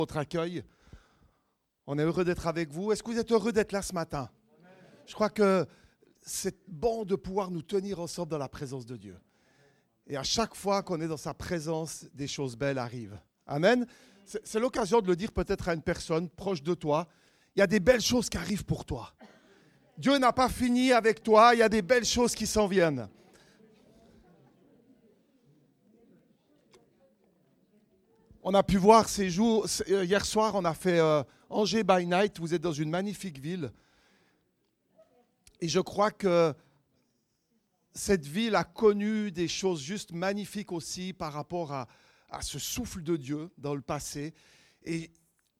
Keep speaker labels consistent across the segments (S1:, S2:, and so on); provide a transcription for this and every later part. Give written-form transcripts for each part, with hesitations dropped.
S1: Votre accueil. On est heureux d'être avec vous. Est-ce que vous êtes heureux d'être là ce matin? Je crois que c'est bon de pouvoir nous tenir ensemble dans la présence de Dieu. Et à chaque fois qu'on est dans sa présence, des choses belles arrivent. Amen. C'est l'occasion de le dire peut-être à une personne proche de toi. Il y a des belles choses qui arrivent pour toi. Dieu n'a pas fini avec toi. Il y a des belles choses qui s'en viennent. On a pu voir ces jours, hier soir, on a fait Angers by Night. Vous êtes dans une magnifique ville. Et je crois que cette ville a connu des choses juste magnifiques aussi par rapport à ce souffle de Dieu dans le passé. Et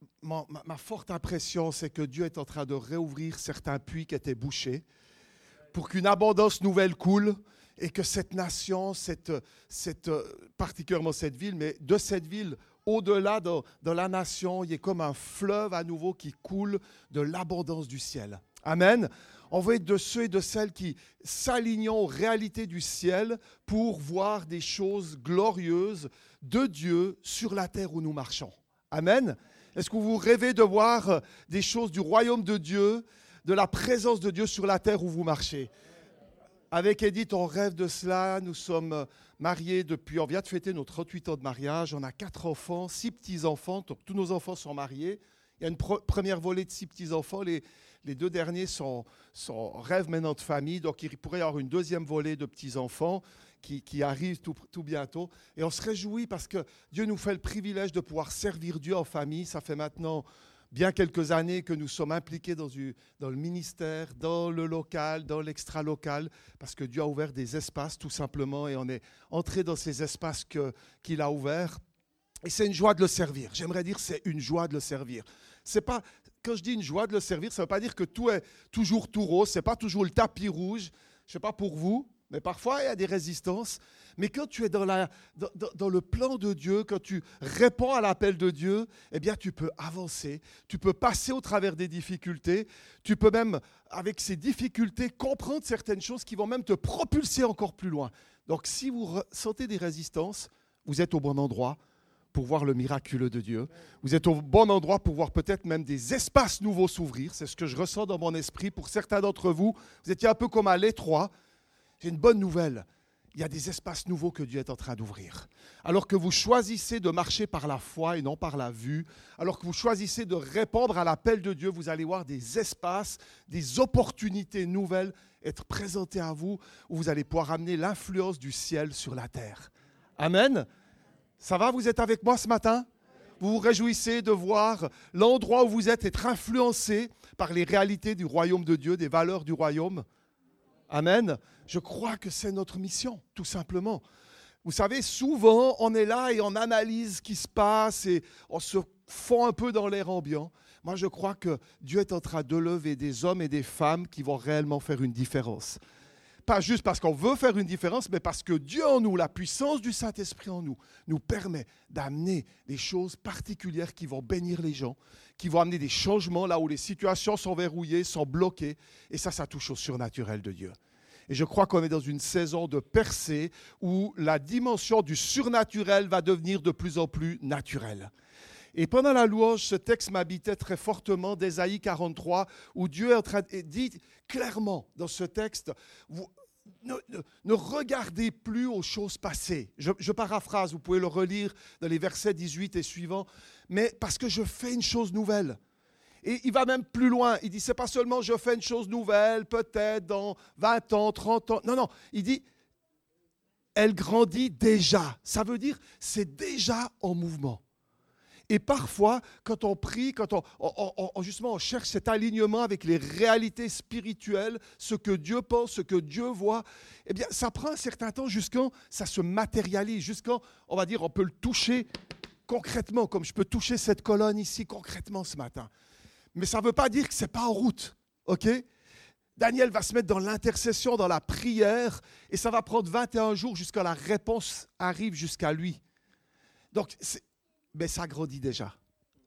S1: ma forte impression, c'est que Dieu est en train de réouvrir certains puits qui étaient bouchés pour qu'une abondance nouvelle coule et que cette nation, particulièrement cette ville, mais de cette ville, au-delà de la nation, il y a comme un fleuve à nouveau qui coule de l'abondance du ciel. Amen. On veut être de ceux et de celles qui s'alignent aux réalités du ciel pour voir des choses glorieuses de Dieu sur la terre où nous marchons. Amen. Est-ce que vous rêvez de voir des choses du royaume de Dieu, de la présence de Dieu sur la terre où vous marchez? Avec Edith, on rêve de cela. Nous sommes mariés depuis, on vient de fêter nos 38 ans de mariage. On a 4 enfants, 6 petits-enfants. Donc tous nos enfants sont mariés. Il y a une première volée de 6 petits-enfants. Les 2 derniers rêvent maintenant de famille. Donc il pourrait y avoir une deuxième volée de petits-enfants qui arrive tout bientôt. Et on se réjouit parce que Dieu nous fait le privilège de pouvoir servir Dieu en famille. Ça fait maintenant bien quelques années que nous sommes impliqués dans le ministère, dans le local, dans l'extra-local, parce que Dieu a ouvert des espaces tout simplement et on est entré dans ces espaces qu'il a ouverts. Et c'est une joie de le servir. J'aimerais dire c'est une joie de le servir. C'est pas, quand je dis une joie de le servir, ça ne veut pas dire que tout est toujours tout rose, ce n'est pas toujours le tapis rouge. Je ne sais pas pour vous, mais parfois il y a des résistances. Mais quand tu es dans le plan de Dieu, quand tu réponds à l'appel de Dieu, eh bien tu peux avancer, tu peux passer au travers des difficultés, tu peux même, avec ces difficultés, comprendre certaines choses qui vont même te propulser encore plus loin. Donc si vous sentez des résistances, vous êtes au bon endroit pour voir le miraculeux de Dieu. Vous êtes au bon endroit pour voir peut-être même des espaces nouveaux s'ouvrir. C'est ce que je ressens dans mon esprit. Pour certains d'entre vous, vous étiez un peu comme à l'étroit. J'ai une bonne nouvelle. Il y a des espaces nouveaux que Dieu est en train d'ouvrir. Alors que vous choisissez de marcher par la foi et non par la vue, alors que vous choisissez de répondre à l'appel de Dieu, vous allez voir des espaces, des opportunités nouvelles être présentées à vous, où vous allez pouvoir amener l'influence du ciel sur la terre. Amen. Ça va, vous êtes avec moi ce matin? Vous vous réjouissez de voir l'endroit où vous êtes être influencé par les réalités du royaume de Dieu, des valeurs du royaume? Amen. Je crois que c'est notre mission, tout simplement. Vous savez, souvent, on est là et on analyse ce qui se passe et on se fond un peu dans l'air ambiant. Moi, je crois que Dieu est en train de lever des hommes et des femmes qui vont réellement faire une différence. Pas juste parce qu'on veut faire une différence, mais parce que Dieu en nous, la puissance du Saint-Esprit en nous, nous permet d'amener des choses particulières qui vont bénir les gens, qui vont amener des changements là où les situations sont verrouillées, sont bloquées. Et ça touche au surnaturel de Dieu. Et je crois qu'on est dans une saison de percée où la dimension du surnaturel va devenir de plus en plus naturelle. Et pendant la louange, ce texte m'habitait très fortement d'Ésaïe 43, où Dieu est en train de dire clairement dans ce texte, ne regardez plus aux choses passées. Je paraphrase, vous pouvez le relire dans les versets 18 et suivants, mais parce que je fais une chose nouvelle. Et il va même plus loin. Il dit, c'est pas seulement je fais une chose nouvelle, peut-être dans 20 ans, 30 ans. Non, il dit, elle grandit déjà. Ça veut dire, c'est déjà en mouvement. Et parfois, quand on prie, quand on cherche cet alignement avec les réalités spirituelles, ce que Dieu pense, ce que Dieu voit, eh bien, ça prend un certain temps jusqu'à ça se matérialise, jusqu'à, on va dire, on peut le toucher concrètement, comme je peux toucher cette colonne ici concrètement ce matin. Mais ça ne veut pas dire que ce n'est pas en route, ok? Daniel va se mettre dans l'intercession, dans la prière, et ça va prendre 21 jours jusqu'à la réponse arrive jusqu'à lui. Donc, mais ça grandit déjà.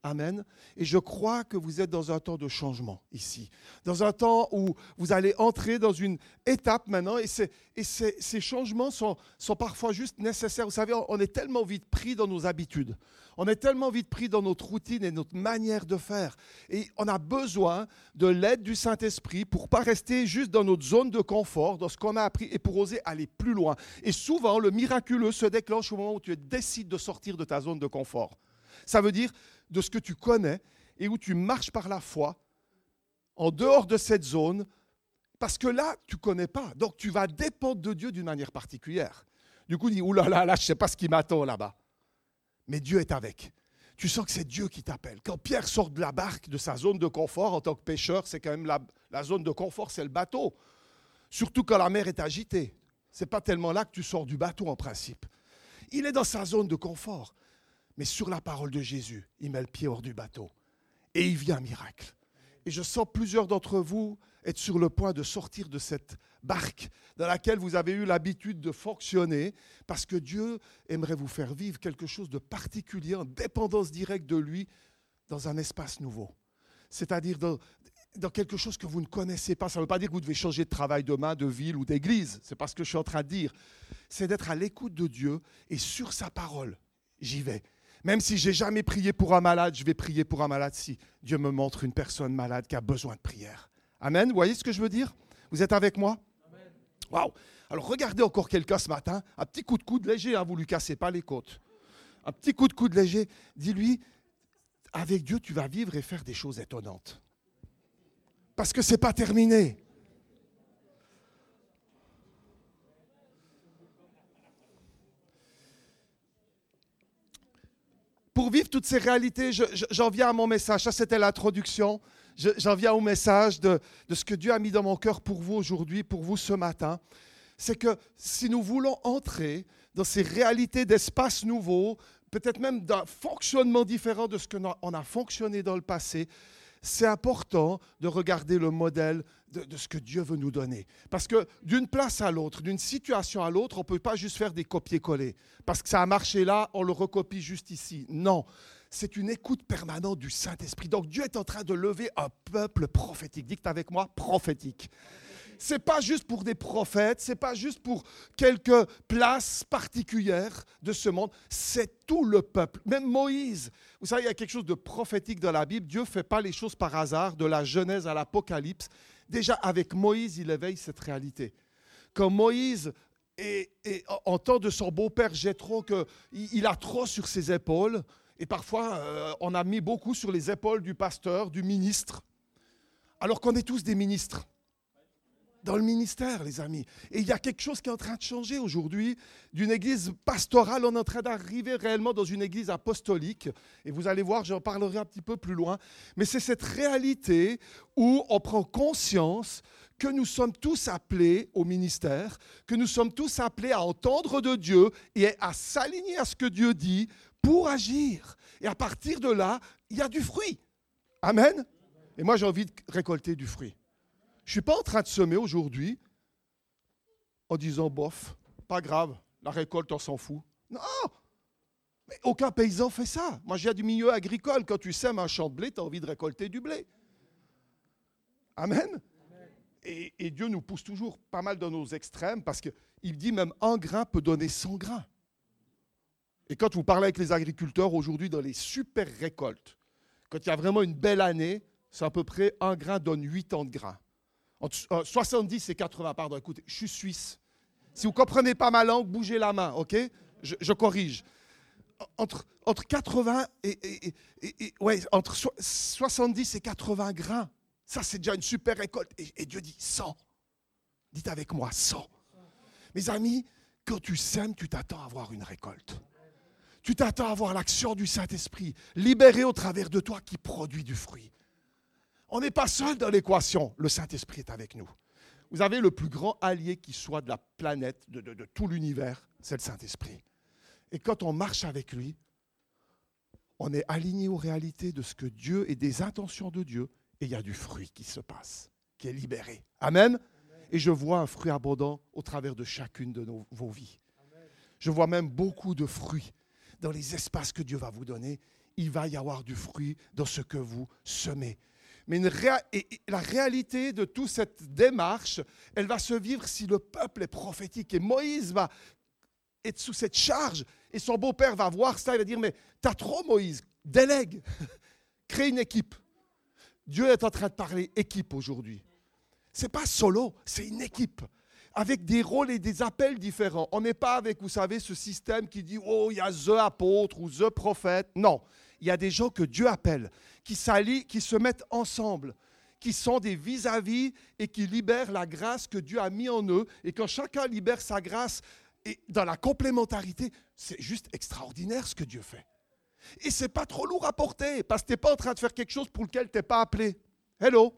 S1: Amen. Et je crois que vous êtes dans un temps de changement ici. Dans un temps où vous allez entrer dans une étape maintenant. Et ces changements sont parfois juste nécessaires. Vous savez, on est tellement vite pris dans nos habitudes. On est tellement vite pris dans notre routine et notre manière de faire. Et on a besoin de l'aide du Saint-Esprit pour ne pas rester juste dans notre zone de confort, dans ce qu'on a appris, et pour oser aller plus loin. Et souvent, le miraculeux se déclenche au moment où tu décides de sortir de ta zone de confort. Ça veut dire de ce que tu connais et où tu marches par la foi en dehors de cette zone, parce que là, tu ne connais pas. Donc, tu vas dépendre de Dieu d'une manière particulière. Du coup, tu dis, oulala, là, je ne sais pas ce qui m'attend là-bas. Mais Dieu est avec. Tu sens que c'est Dieu qui t'appelle. Quand Pierre sort de la barque, de sa zone de confort, en tant que pêcheur, c'est quand même la zone de confort, c'est le bateau. Surtout quand la mer est agitée. Ce n'est pas tellement là que tu sors du bateau en principe. Il est dans sa zone de confort. Mais sur la parole de Jésus, il met le pied hors du bateau. Et il vit un miracle. Et je sens plusieurs d'entre vous être sur le point de sortir de cette barque dans laquelle vous avez eu l'habitude de fonctionner, parce que Dieu aimerait vous faire vivre quelque chose de particulier, en dépendance directe de lui, dans un espace nouveau. C'est-à-dire dans quelque chose que vous ne connaissez pas. Ça ne veut pas dire que vous devez changer de travail demain, de ville ou d'église. Ce n'est pas ce que je suis en train de dire. C'est d'être à l'écoute de Dieu et sur sa parole, j'y vais. Même si je n'ai jamais prié pour un malade, je vais prier pour un malade si Dieu me montre une personne malade qui a besoin de prière. Amen. Vous voyez ce que je veux dire? Vous êtes avec moi? Waouh! Alors regardez encore quelqu'un ce matin, un petit coup de coude léger, vous ne lui cassez pas les côtes. Un petit coup de coude léger, dis-lui, avec Dieu, tu vas vivre et faire des choses étonnantes. Parce que ce n'est pas terminé. Pour vivre toutes ces réalités, j'en viens à mon message. Ça, c'était l'introduction. J'en viens au message de ce que Dieu a mis dans mon cœur pour vous aujourd'hui, pour vous ce matin. C'est que si nous voulons entrer dans ces réalités d'espace nouveau, peut-être même d'un fonctionnement différent de ce qu'on a fonctionné dans le passé, c'est important de regarder le modèle de ce que Dieu veut nous donner. Parce que d'une place à l'autre, d'une situation à l'autre, on ne peut pas juste faire des copier-coller. Parce que ça a marché là, on le recopie juste ici. Non, c'est une écoute permanente du Saint-Esprit. Donc Dieu est en train de lever un peuple prophétique. Dites avec moi, prophétique. Ce n'est pas juste pour des prophètes, ce n'est pas juste pour quelques places particulières de ce monde, c'est tout le peuple. Même Moïse, vous savez, il y a quelque chose de prophétique dans la Bible. Dieu ne fait pas les choses par hasard, de la Genèse à l'Apocalypse. Déjà, avec Moïse, il éveille cette réalité. Quand Moïse entend de son beau-père Jéthro qu'il a trop sur ses épaules, et parfois, on a mis beaucoup sur les épaules du pasteur, du ministre, alors qu'on est tous des ministres. Dans le ministère, les amis. Et il y a quelque chose qui est en train de changer aujourd'hui. D'une église pastorale, on est en train d'arriver réellement dans une église apostolique. Et vous allez voir, j'en parlerai un petit peu plus loin. Mais c'est cette réalité où on prend conscience que nous sommes tous appelés au ministère, que nous sommes tous appelés à entendre de Dieu et à s'aligner à ce que Dieu dit pour agir. Et à partir de là, il y a du fruit. Amen. Et moi, j'ai envie de récolter du fruit. Je ne suis pas en train de semer aujourd'hui en disant, bof, pas grave, la récolte, on s'en fout. Non, mais aucun paysan fait ça. Moi, je viens du milieu agricole. Quand tu sèmes un champ de blé, tu as envie de récolter du blé. Amen. Et Dieu nous pousse toujours pas mal dans nos extrêmes parce qu'il dit même un grain peut donner 100 grains. Et quand vous parlez avec les agriculteurs aujourd'hui dans les super récoltes, quand il y a vraiment une belle année, c'est à peu près un grain donne 80 grains. Entre 70 et 80, pardon, écoutez, je suis suisse. Si vous ne comprenez pas ma langue, bougez la main, ok? Je corrige. Entre 80 entre 70 et 80 grains, ça c'est déjà une super récolte. Et Dieu dit 100. Dites avec moi, 100. Mes amis, quand tu sèmes, tu t'attends à avoir une récolte. Tu t'attends à avoir l'action du Saint-Esprit libérée au travers de toi qui produit du fruit. On n'est pas seul dans l'équation. Le Saint-Esprit est avec nous. Vous avez le plus grand allié qui soit de la planète, de tout l'univers, c'est le Saint-Esprit. Et quand on marche avec lui, on est aligné aux réalités de ce que Dieu et des intentions de Dieu, et il y a du fruit qui se passe, qui est libéré. Amen. Et je vois un fruit abondant au travers de chacune de vos vies. Je vois même beaucoup de fruits dans les espaces que Dieu va vous donner. il va y avoir du fruit dans ce que vous semez. Mais la réalité de toute cette démarche, elle va se vivre si le peuple est prophétique. Et Moïse va être sous cette charge. Et son beau-père va voir ça, il va dire, mais t'as trop Moïse, délègue, crée une équipe. Dieu est en train de parler équipe aujourd'hui. Ce n'est pas solo, c'est une équipe. Avec des rôles et des appels différents. On n'est pas avec, vous savez, ce système qui dit « Oh, il y a the apôtre ou the prophète ». Non, il y a des gens que Dieu appelle, qui s'allient, qui se mettent ensemble, qui sont des vis-à-vis et qui libèrent la grâce que Dieu a mis en eux. Et quand chacun libère sa grâce et dans la complémentarité, c'est juste extraordinaire ce que Dieu fait. Et ce n'est pas trop lourd à porter, parce que tu n'es pas en train de faire quelque chose pour lequel tu n'es pas appelé. Hello?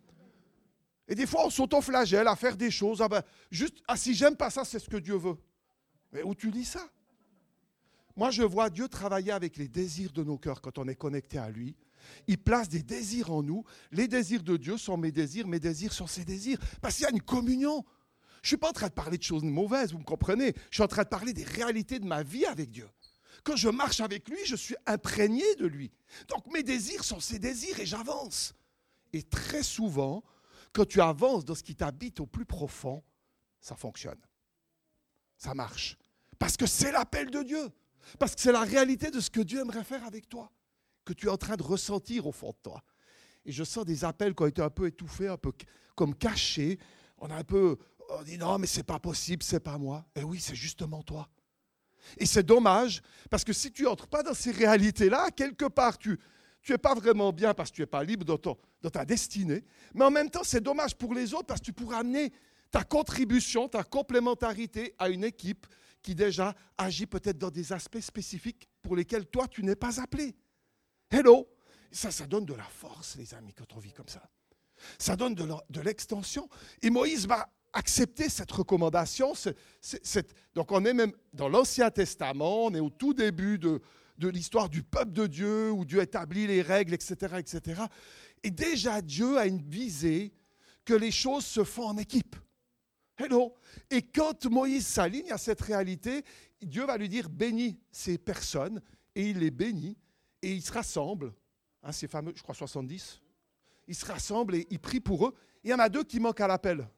S1: Et des fois, on s'autoflagelle à faire des choses. Si j'aime pas ça, c'est ce que Dieu veut. Mais où tu lis ça? Moi, je vois Dieu travailler avec les désirs de nos cœurs quand on est connecté à lui. Il place des désirs en nous. Les désirs de Dieu sont mes désirs sont ses désirs. Parce qu'il y a une communion. Je ne suis pas en train de parler de choses mauvaises, vous me comprenez? Je suis en train de parler des réalités de ma vie avec Dieu. Quand je marche avec lui, je suis imprégné de lui. Donc mes désirs sont ses désirs et j'avance. Et très souvent, quand tu avances dans ce qui t'habite au plus profond, ça fonctionne. Ça marche. Parce que c'est l'appel de Dieu. Parce que c'est la réalité de ce que Dieu aimerait faire avec toi, que tu es en train de ressentir au fond de toi. Et je sens des appels qui ont été un peu étouffés, un peu comme cachés. On dit non, mais c'est pas possible, c'est pas moi. Et oui, c'est justement toi. Et c'est dommage, parce que si tu n'entres pas dans ces réalités-là, quelque part, tu n'es pas vraiment bien parce que tu n'es pas libre dans ta destinée. Mais en même temps, c'est dommage pour les autres parce que tu pourras amener ta contribution, ta complémentarité à une équipe qui déjà agit peut-être dans des aspects spécifiques pour lesquels toi, tu n'es pas appelé. Hello! Ça donne de la force, les amis, quand on vit comme ça. Ça donne de l'extension. Et Moïse va accepter cette recommandation. Donc on est même dans l'Ancien Testament, on est au tout début de l'histoire du peuple de Dieu, où Dieu établit les règles, etc., etc. Et déjà, Dieu a une visée que les choses se font en équipe. Hello. Et quand Moïse s'aligne à cette réalité, Dieu va lui dire, bénis ces personnes, et il les bénit, et ils se rassemblent, ces fameux, je crois 70, ils se rassemblent et ils prient pour eux. Il y en a 2 qui manquent à l'appel.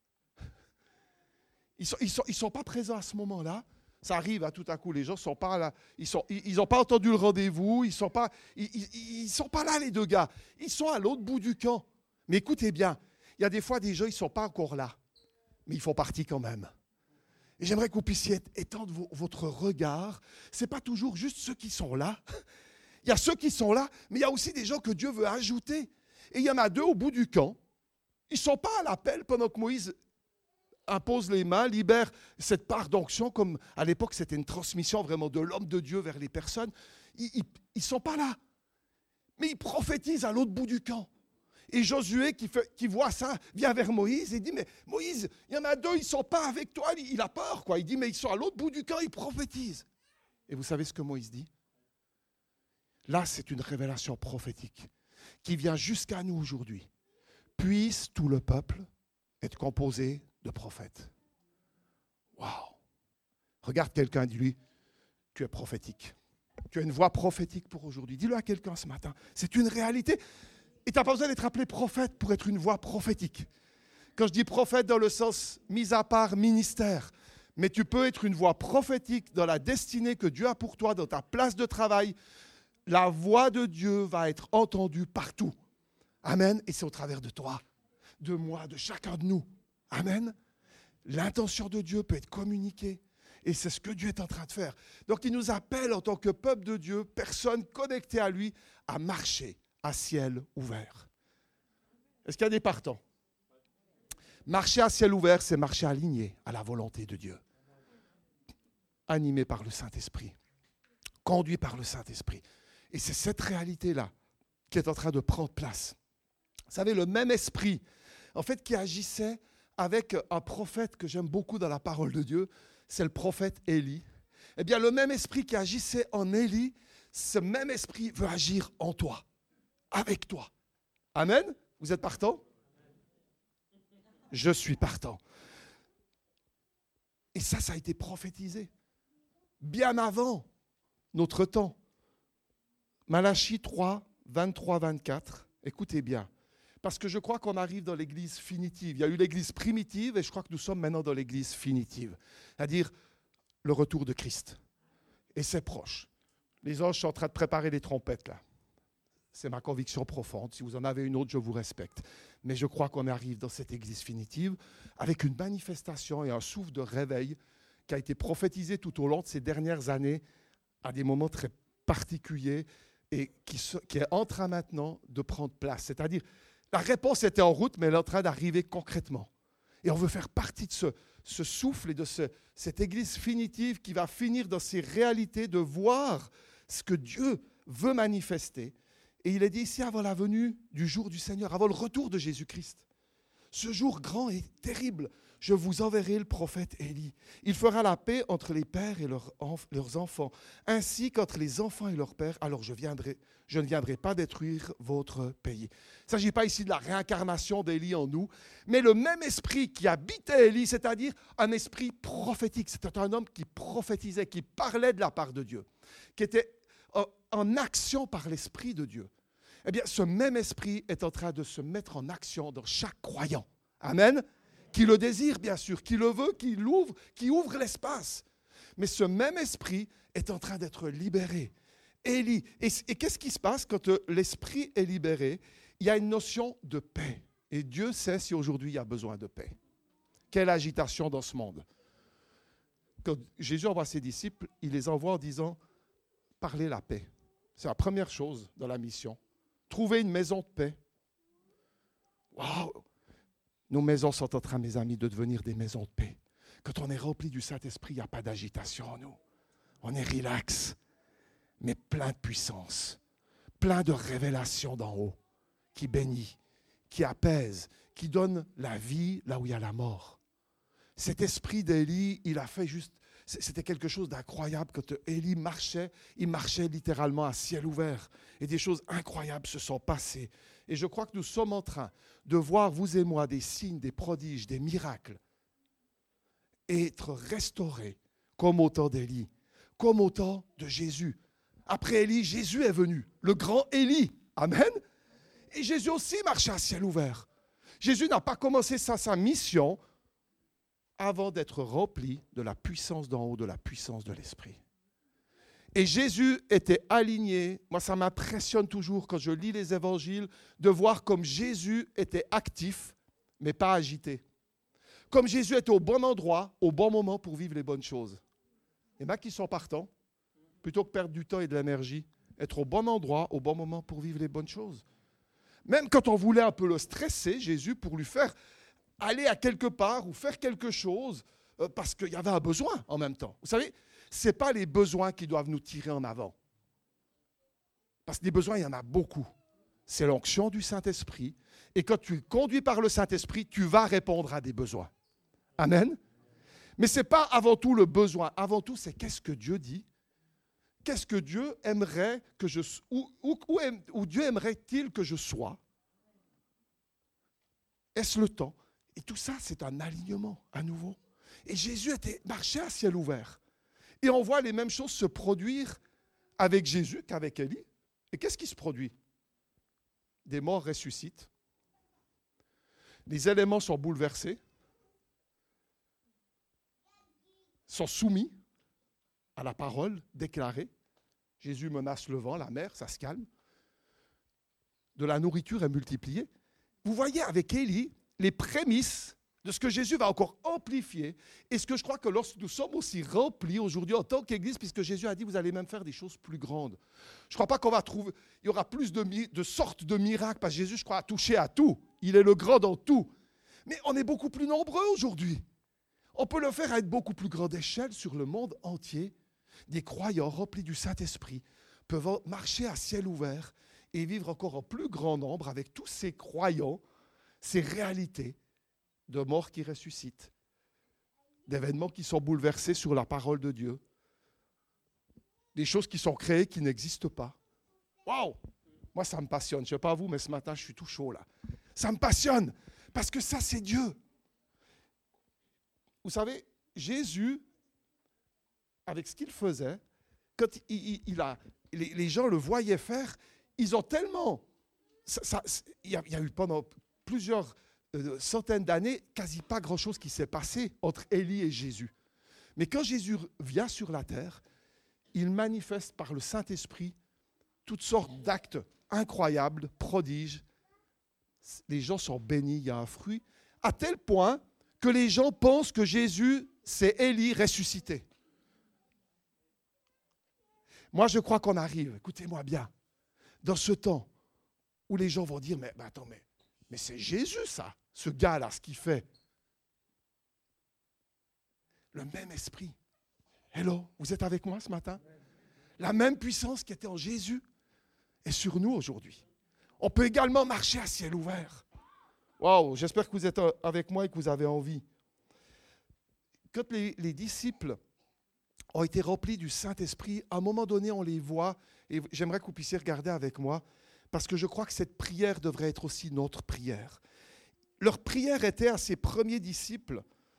S1: Ils sont pas présents à ce moment-là. Ça arrive, tout à coup, les gens ne sont pas là. Ils n'ont pas entendu le rendez-vous. Ils sont pas là, les 2 gars. Ils sont à l'autre bout du camp. Mais écoutez bien, il y a des fois des gens, ils ne sont pas encore là. Mais ils font partie quand même. Et j'aimerais que vous puissiez étendre votre regard. Ce n'est pas toujours juste ceux qui sont là. Il y a ceux qui sont là, mais il y a aussi des gens que Dieu veut ajouter. Et il y en a 2 au bout du camp. Ils ne sont pas à l'appel pendant que Moïse impose les mains, libère cette part d'onction, comme à l'époque c'était une transmission vraiment de l'homme de Dieu vers les personnes. Ils ne sont pas là. Mais ils prophétisent à l'autre bout du camp. Et Josué qui voit ça vient vers Moïse et dit, mais Moïse, il y en a 2, ils ne sont pas avec toi. Il a peur, quoi. Il dit, mais ils sont à l'autre bout du camp, ils prophétisent. Et vous savez ce que Moïse dit? Là, c'est une révélation prophétique qui vient jusqu'à nous aujourd'hui. Puisse tout le peuple être composé de prophètes. Waouh! Regarde quelqu'un, dis-lui, tu es prophétique. Tu as une voix prophétique pour aujourd'hui. Dis-le à quelqu'un ce matin. C'est une réalité. Et tu n'as pas besoin d'être appelé prophète pour être une voix prophétique. Quand je dis prophète dans le sens mis à part ministère, mais tu peux être une voix prophétique dans la destinée que Dieu a pour toi, dans ta place de travail. La voix de Dieu va être entendue partout. Amen. Et c'est au travers de toi, de moi, de chacun de nous. Amen. L'intention de Dieu peut être communiquée. Et c'est ce que Dieu est en train de faire. Donc il nous appelle en tant que peuple de Dieu, personnes connectées à lui, à marcher à ciel ouvert. Est-ce qu'il y a des partants? Marcher à ciel ouvert, c'est marcher aligné à la volonté de Dieu. Animé par le Saint-Esprit. Conduit par le Saint-Esprit. Et c'est cette réalité-là qui est en train de prendre place. Vous savez, le même esprit, en fait, qui agissait avec un prophète que j'aime beaucoup dans la parole de Dieu, c'est le prophète Élie. Eh bien, le même esprit qui agissait en Élie, ce même esprit veut agir en toi, avec toi. Amen? Vous êtes partant? Je suis partant. Et ça a été prophétisé bien avant notre temps. Malachie 3, 23, 24. Écoutez bien. Parce que je crois qu'on arrive dans l'église finitive. Il y a eu l'église primitive et je crois que nous sommes maintenant dans l'église finitive. C'est-à-dire le retour de Christ. Et c'est proche. Les anges sont en train de préparer les trompettes là. C'est ma conviction profonde. Si vous en avez une autre, je vous respecte. Mais je crois qu'on arrive dans cette église finitive avec une manifestation et un souffle de réveil qui a été prophétisé tout au long de ces dernières années à des moments très particuliers et qui est en train maintenant de prendre place. C'est-à-dire, la réponse était en route, mais elle est en train d'arriver concrètement. Et on veut faire partie de ce souffle et de cette église finitive qui va finir dans ces réalités de voir ce que Dieu veut manifester. Et il est dit ici, avant la venue du jour du Seigneur, avant le retour de Jésus-Christ. Ce jour grand et terrible, je vous enverrai le prophète Élie. Il fera la paix entre les pères et leurs enfants, ainsi qu'entre les enfants et leurs pères. Alors je ne viendrai pas détruire votre pays. Il ne s'agit pas ici de la réincarnation d'Élie en nous, mais le même esprit qui habitait Élie, c'est-à-dire un esprit prophétique. C'était un homme qui prophétisait, qui parlait de la part de Dieu, qui était en action par l'Esprit de Dieu. Eh bien, ce même esprit est en train de se mettre en action dans chaque croyant. Amen. Qui le désire, bien sûr, qui le veut, qui ouvre l'espace. Mais ce même esprit est en train d'être libéré. Et qu'est-ce qui se passe quand l'esprit est libéré? Il y a une notion de paix. Et Dieu sait si aujourd'hui il y a besoin de paix. Quelle agitation dans ce monde. Quand Jésus envoie ses disciples, il les envoie en disant « Parlez la paix ». C'est la première chose dans la mission. Trouver une maison de paix. Waouh! Nos maisons sont en train, mes amis, de devenir des maisons de paix. Quand on est rempli du Saint-Esprit, il n'y a pas d'agitation en nous. On est relax, mais plein de puissance, plein de révélations d'en haut, qui bénit, qui apaise, qui donne la vie là où il y a la mort. Cet esprit d'Élie, il a fait juste... C'était quelque chose d'incroyable. Quand Élie marchait, il marchait littéralement à ciel ouvert. Et des choses incroyables se sont passées. Et je crois que nous sommes en train de voir, vous et moi, des signes, des prodiges, des miracles, être restaurés comme au temps d'Élie, comme au temps de Jésus. Après Élie, Jésus est venu, le grand Élie. Amen. Et Jésus aussi marchait à ciel ouvert. Jésus n'a pas commencé sa mission avant d'être rempli de la puissance d'en haut, de la puissance de l'Esprit. Et Jésus était aligné. Moi, ça m'impressionne toujours quand je lis les évangiles de voir comme Jésus était actif, mais pas agité. Comme Jésus était au bon endroit, au bon moment pour vivre les bonnes choses. Il y en a qui sont partants, plutôt que perdre du temps et de l'énergie, être au bon endroit, au bon moment pour vivre les bonnes choses. Même quand on voulait un peu le stresser, Jésus, pour lui faire aller à quelque part ou faire quelque chose parce qu'il y avait un besoin en même temps. Vous savez, ce n'est pas les besoins qui doivent nous tirer en avant. Parce que des besoins, il y en a beaucoup. C'est l'onction du Saint-Esprit. Et quand tu es conduit par le Saint-Esprit, tu vas répondre à des besoins. Amen. Mais ce n'est pas avant tout le besoin. Avant tout, c'est qu'est-ce que Dieu dit? Qu'est-ce que Dieu aimerait que je... Où Dieu aimerait-il que je sois? Est-ce le temps? Et tout ça, c'est un alignement à nouveau. Et Jésus marchait à ciel ouvert. Et on voit les mêmes choses se produire avec Jésus qu'avec Élie. Et qu'est-ce qui se produit? Des morts ressuscitent. Les éléments sont bouleversés, sont soumis à la parole déclarée. Jésus menace le vent, la mer, ça se calme. De la nourriture est multipliée. Vous voyez avec Élie les prémices de ce que Jésus va encore amplifier et ce que je crois que lorsque nous sommes aussi remplis aujourd'hui en tant qu'Église, puisque Jésus a dit vous allez même faire des choses plus grandes. Je ne crois pas qu'on va trouver, il y aura plus de sortes de miracles parce que Jésus, je crois, a touché à tout. Il est le grand dans tout. Mais on est beaucoup plus nombreux aujourd'hui. On peut le faire à une beaucoup plus grande échelle sur le monde entier. Des croyants remplis du Saint-Esprit peuvent marcher à ciel ouvert et vivre encore en plus grand nombre avec tous ces croyants, ces réalités de morts qui ressuscitent, d'événements qui sont bouleversés sur la parole de Dieu, des choses qui sont créées qui n'existent pas. Waouh! Moi, ça me passionne. Je ne sais pas vous, mais ce matin, je suis tout chaud là. Ça me passionne parce que ça, c'est Dieu. Vous savez, Jésus, avec ce qu'il faisait, quand il a les gens le voyaient faire. Ils ont tellement... Il y a eu pendant plusieurs centaines d'années, quasi pas grand-chose qui s'est passé entre Élie et Jésus. Mais quand Jésus vient sur la terre, il manifeste par le Saint-Esprit toutes sortes d'actes incroyables, prodiges. Les gens sont bénis, il y a un fruit, à tel point que les gens pensent que Jésus, c'est Élie ressuscité. Moi, je crois qu'on arrive, écoutez-moi bien, dans ce temps où les gens vont dire, mais attends, mais c'est Jésus ça, ce gars-là, ce qu'il fait. Le même esprit. Hello, vous êtes avec moi ce matin? La même puissance qui était en Jésus est sur nous aujourd'hui. On peut également marcher à ciel ouvert. Waouh, j'espère que vous êtes avec moi et que vous avez envie. Quand les disciples ont été remplis du Saint-Esprit, à un moment donné, on les voit, et j'aimerais que vous puissiez regarder avec moi, parce que je crois que cette prière devrait être aussi notre prière. Leur prière était à ces premiers disciples,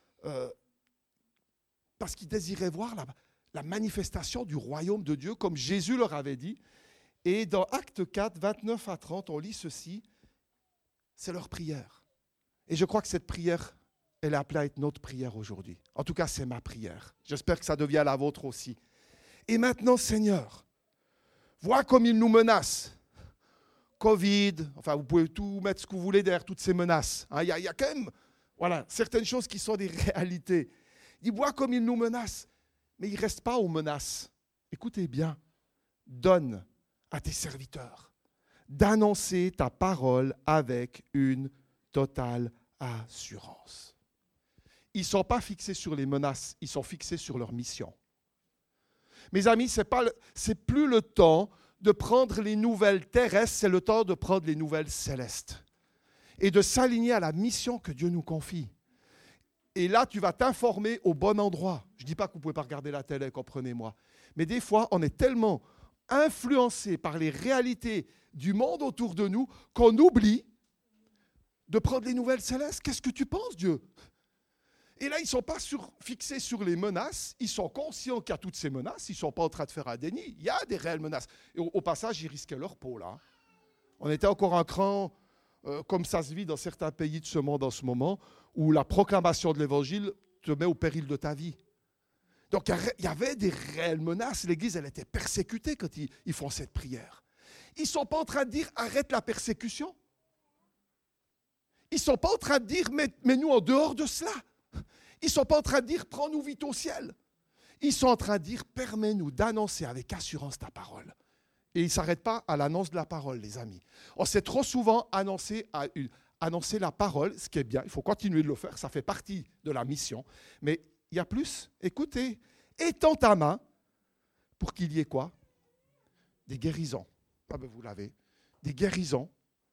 S1: parce qu'ils désiraient voir la manifestation du royaume de Dieu, comme Jésus leur avait dit. Et dans Actes 4, 29 à 30, on lit ceci, c'est leur prière. Et je crois que cette prière, elle est appelée à être notre prière aujourd'hui. En tout cas, c'est ma prière. J'espère que ça devient la vôtre aussi. Et maintenant, Seigneur, vois comme il nous menace. Covid, enfin, vous pouvez tout mettre ce que vous voulez derrière toutes ces menaces. Il y a quand même certaines choses qui sont des réalités. Il voit comme il nous menace, mais il ne reste pas aux menaces. Écoutez bien, donne à tes serviteurs d'annoncer ta parole avec une totale assurance. Ils ne sont pas fixés sur les menaces, ils sont fixés sur leur mission. Mes amis, c'est plus le temps de prendre les nouvelles terrestres, c'est le temps de prendre les nouvelles célestes et de s'aligner à la mission que Dieu nous confie. Et là, tu vas t'informer au bon endroit. Je ne dis pas que vous ne pouvez pas regarder la télé, comprenez-moi. Mais des fois, on est tellement influencé par les réalités du monde autour de nous qu'on oublie de prendre les nouvelles célestes. Qu'est-ce que tu penses, Dieu? Et là, ils ne sont pas fixés sur les menaces. Ils sont conscients qu'il y a toutes ces menaces. Ils ne sont pas en train de faire un déni. Il y a des réelles menaces. Et au passage, ils risquaient leur peau, là. On était encore un cran, comme ça se vit dans certains pays de ce monde en ce moment, où la proclamation de l'Évangile te met au péril de ta vie. Donc, il y avait des réelles menaces. L'Église, elle était persécutée quand ils font cette prière. Ils ne sont pas en train de dire « arrête la persécution ». Ils ne sont pas en train de dire « mets-nous en dehors de cela ». Ils ne sont pas en train de dire « prends-nous vite au ciel ». Ils sont en train de dire « permets-nous d'annoncer avec assurance ta parole ». Et ils ne s'arrêtent pas à l'annonce de la parole, les amis. On s'est trop souvent annoncer la parole, ce qui est bien. Il faut continuer de le faire, ça fait partie de la mission. Mais il y a plus. Écoutez, étends ta main pour qu'il y ait quoi? Des guérisons. Ah ben vous l'avez. Des guérisons,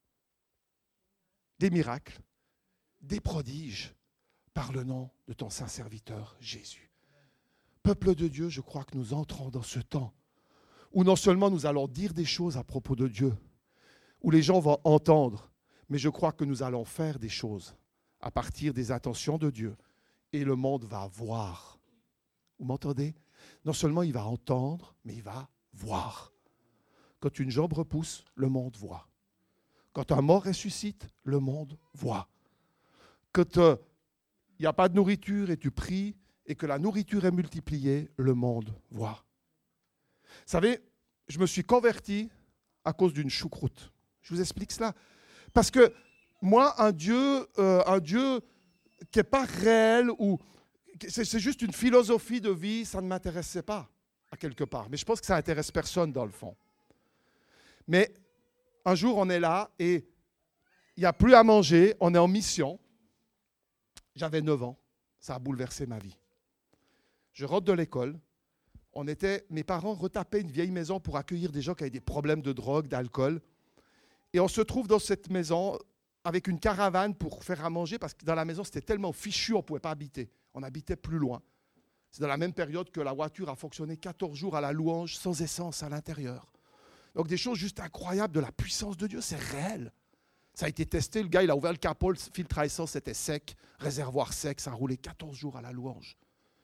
S1: des miracles, des prodiges par le nom de ton saint serviteur Jésus. Peuple de Dieu, je crois que nous entrons dans ce temps où non seulement nous allons dire des choses à propos de Dieu, où les gens vont entendre, mais je crois que nous allons faire des choses à partir des intentions de Dieu. Et le monde va voir. Vous m'entendez? Non seulement il va entendre, mais il va voir. Quand une jambe repousse, le monde voit. Quand un mort ressuscite, le monde voit. Quand il n'y a pas de nourriture et tu pries et que la nourriture est multipliée, le monde voit. Vous savez, je me suis converti à cause d'une choucroute. Je vous explique cela. Parce que moi, un Dieu qui n'est pas réel, ou c'est juste une philosophie de vie, ça ne m'intéressait pas, à quelque part. Mais je pense que ça n'intéresse personne dans le fond. Mais un jour, on est là et il n'y a plus à manger, on est en mission. J'avais 9 ans, ça a bouleversé ma vie. Je rentre de l'école, mes parents retapaient une vieille maison pour accueillir des gens qui avaient des problèmes de drogue, d'alcool. Et on se trouve dans cette maison avec une caravane pour faire à manger, parce que dans la maison, c'était tellement fichu, on ne pouvait pas habiter. On habitait plus loin. C'est dans la même période que la voiture a fonctionné 14 jours à la louange, sans essence à l'intérieur. Donc des choses juste incroyables de la puissance de Dieu, c'est réel. Ça a été testé, le gars, il a ouvert le capot, le filtre à essence était sec, réservoir sec, ça a roulé 14 jours à la louange.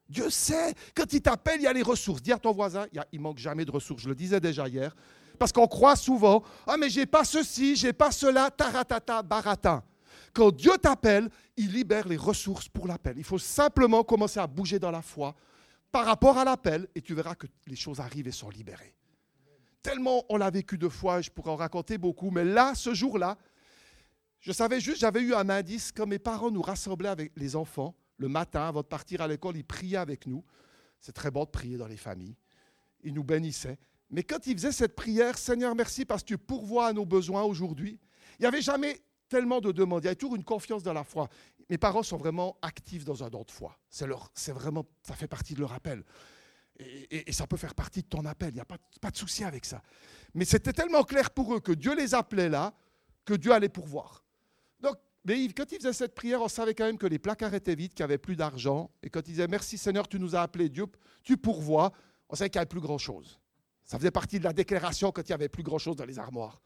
S1: Dieu sait. Quand il t'appelle, il y a les ressources. Dis à ton voisin, il ne manque jamais de ressources. Je le disais déjà hier. Parce qu'on croit souvent, ah mais j'ai pas ceci, j'ai pas cela, taratata, baratin. Quand Dieu t'appelle, il libère les ressources pour l'appel. Il faut simplement commencer à bouger dans la foi par rapport à l'appel et tu verras que les choses arrivent et sont libérées. Tellement on l'a vécu 2 fois, je pourrais en raconter beaucoup, mais là, ce jour-là, je savais juste, j'avais eu un indice, quand mes parents nous rassemblaient avec les enfants, le matin, avant de partir à l'école, ils priaient avec nous. C'est très bon de prier dans les familles. Ils nous bénissaient. Mais quand ils faisaient cette prière, Seigneur, merci parce que tu pourvois à nos besoins aujourd'hui, il n'y avait jamais tellement de demandes. Il y avait toujours une confiance dans la foi. Mes parents sont vraiment actifs dans un don de foi. C'est vraiment, ça fait partie de leur appel. Et ça peut faire partie de ton appel. Il n'y a pas de souci avec ça. Mais c'était tellement clair pour eux que Dieu les appelait là, que Dieu allait pourvoir. Donc, mais quand ils faisaient cette prière, on savait quand même que les placards étaient vides, qu'il n'y avait plus d'argent. Et quand ils disaient, merci Seigneur, tu nous as appelés, Dieu, tu pourvois, on savait qu'il n'y avait plus grand-chose. Ça faisait partie de la déclaration quand il n'y avait plus grand-chose dans les armoires.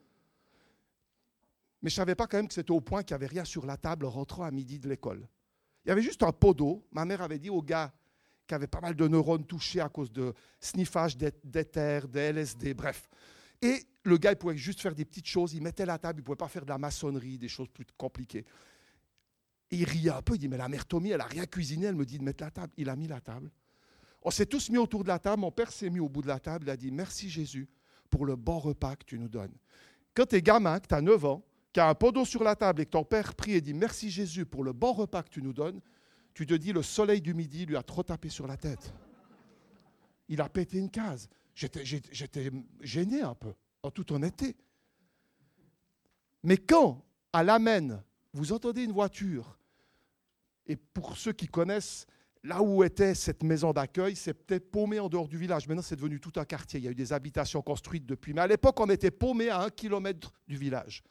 S1: Mais je ne savais pas quand même que c'était au point qu'il n'y avait rien sur la table en rentrant à midi de l'école. Il y avait juste un pot d'eau. Ma mère avait dit aux gars qui avaient pas mal de neurones touchés à cause de sniffage d'éther, de LSD, bref. Et le gars, il pouvait juste faire des petites choses. Il mettait la table, il ne pouvait pas faire de la maçonnerie, des choses plus compliquées. Et il riait un peu. Il dit, mais la mère Tommy, elle n'a rien cuisiné. Elle me dit de mettre la table. Il a mis la table. On s'est tous mis autour de la table. Mon père s'est mis au bout de la table. Il a dit, merci Jésus pour le bon repas que tu nous donnes. Quand tu es gamin, que tu as 9 ans, qu'il y a un pot d'eau sur la table et que ton père prie et dit, merci Jésus pour le bon repas que tu nous donnes, tu te dis, le soleil du midi lui a trop tapé sur la tête. Il a pété une case. J'étais gêné un peu, en toute honnêteté. Mais quand, à l'Amen, vous entendez une voiture, et pour ceux qui connaissent, là où était cette maison d'accueil, c'était paumé en dehors du village. Maintenant, c'est devenu tout un quartier. Il y a eu des habitations construites depuis. Mais à l'époque, on était paumé à 1 kilomètre du village.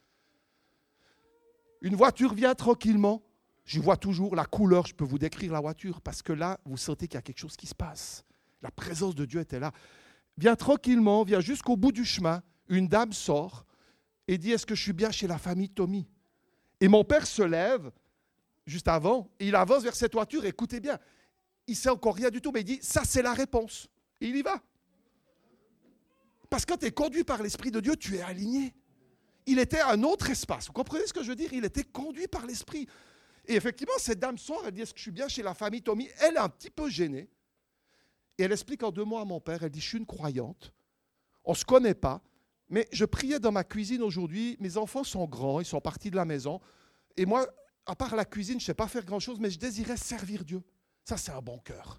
S1: Une voiture vient tranquillement. Je vois toujours la couleur, je peux vous décrire la voiture, parce que là, vous sentez qu'il y a quelque chose qui se passe. La présence de Dieu était là. Vient tranquillement, vient jusqu'au bout du chemin. Une dame sort et dit, est-ce que je suis bien chez la famille Tommy? Et mon père se lève, juste avant, et il avance vers cette voiture. Écoutez bien, il ne sait encore rien du tout, mais il dit, ça c'est la réponse. Et il y va. Parce que quand tu es conduit par l'Esprit de Dieu, tu es aligné. Il était à un autre espace. Vous comprenez ce que je veux dire? Il était conduit par l'Esprit. Et effectivement, cette dame sort, elle dit, est-ce que je suis bien chez la famille Tommy? Elle est un petit peu gênée. Et elle explique en 2 mots à mon père, elle dit, je suis une croyante, on ne se connaît pas, mais je priais dans ma cuisine aujourd'hui, mes enfants sont grands, ils sont partis de la maison, et moi, à part la cuisine, je ne sais pas faire grand-chose, mais je désirais servir Dieu. Ça, c'est un bon cœur.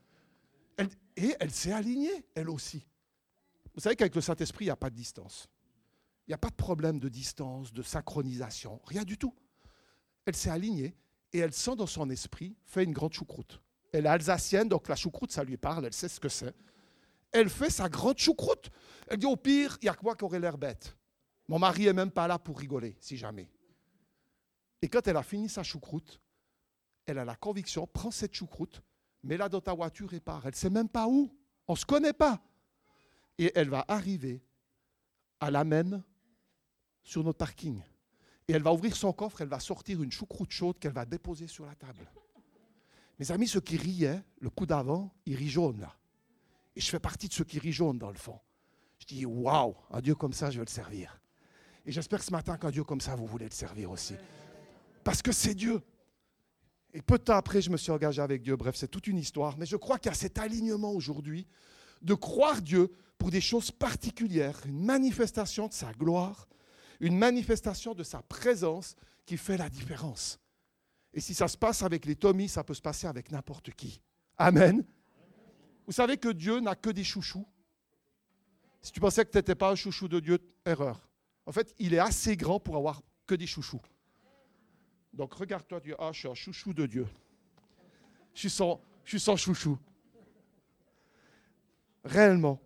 S1: Et elle s'est alignée, elle aussi. Vous savez qu'avec le Saint-Esprit, il n'y a pas de distance. Il n'y a pas de problème de distance, de synchronisation, rien du tout. Elle s'est alignée et elle sent dans son esprit, fait une grande choucroute. Elle est alsacienne, donc la choucroute, ça lui parle, elle sait ce que c'est. Elle fait sa grande choucroute. Elle dit, au pire, il n'y a que moi qui aurais l'air bête. Mon mari n'est même pas là pour rigoler, si jamais. Et quand elle a fini sa choucroute, elle a la conviction, prends cette choucroute, mets-la dans ta voiture et part. Elle ne sait même pas où. On ne se connaît pas. Et elle va arriver à l'Amen sur notre parking. Et elle va ouvrir son coffre, elle va sortir une choucroute chaude qu'elle va déposer sur la table. Mes amis, ceux qui riaient, le coup d'avant, ils rient jaune là. Et je fais partie de ceux qui rient jaune dans le fond. Je dis, waouh, un Dieu comme ça, je vais le servir. Et j'espère que ce matin, qu'un Dieu comme ça, vous voulez le servir aussi. Parce que c'est Dieu. Et peu de temps après, je me suis engagé avec Dieu. Bref, c'est toute une histoire. Mais je crois qu'il y a cet alignement aujourd'hui de croire Dieu pour des choses particulières, une manifestation de sa gloire, une manifestation de sa présence qui fait la différence. Et si ça se passe avec les Tommy, ça peut se passer avec n'importe qui. Amen. Vous savez que Dieu n'a que des chouchous. Si tu pensais que tu n'étais pas un chouchou de Dieu, erreur. En fait, il est assez grand pour avoir que des chouchous. Donc regarde-toi, Dieu, je suis un chouchou de Dieu. Je suis son chouchou. Réellement.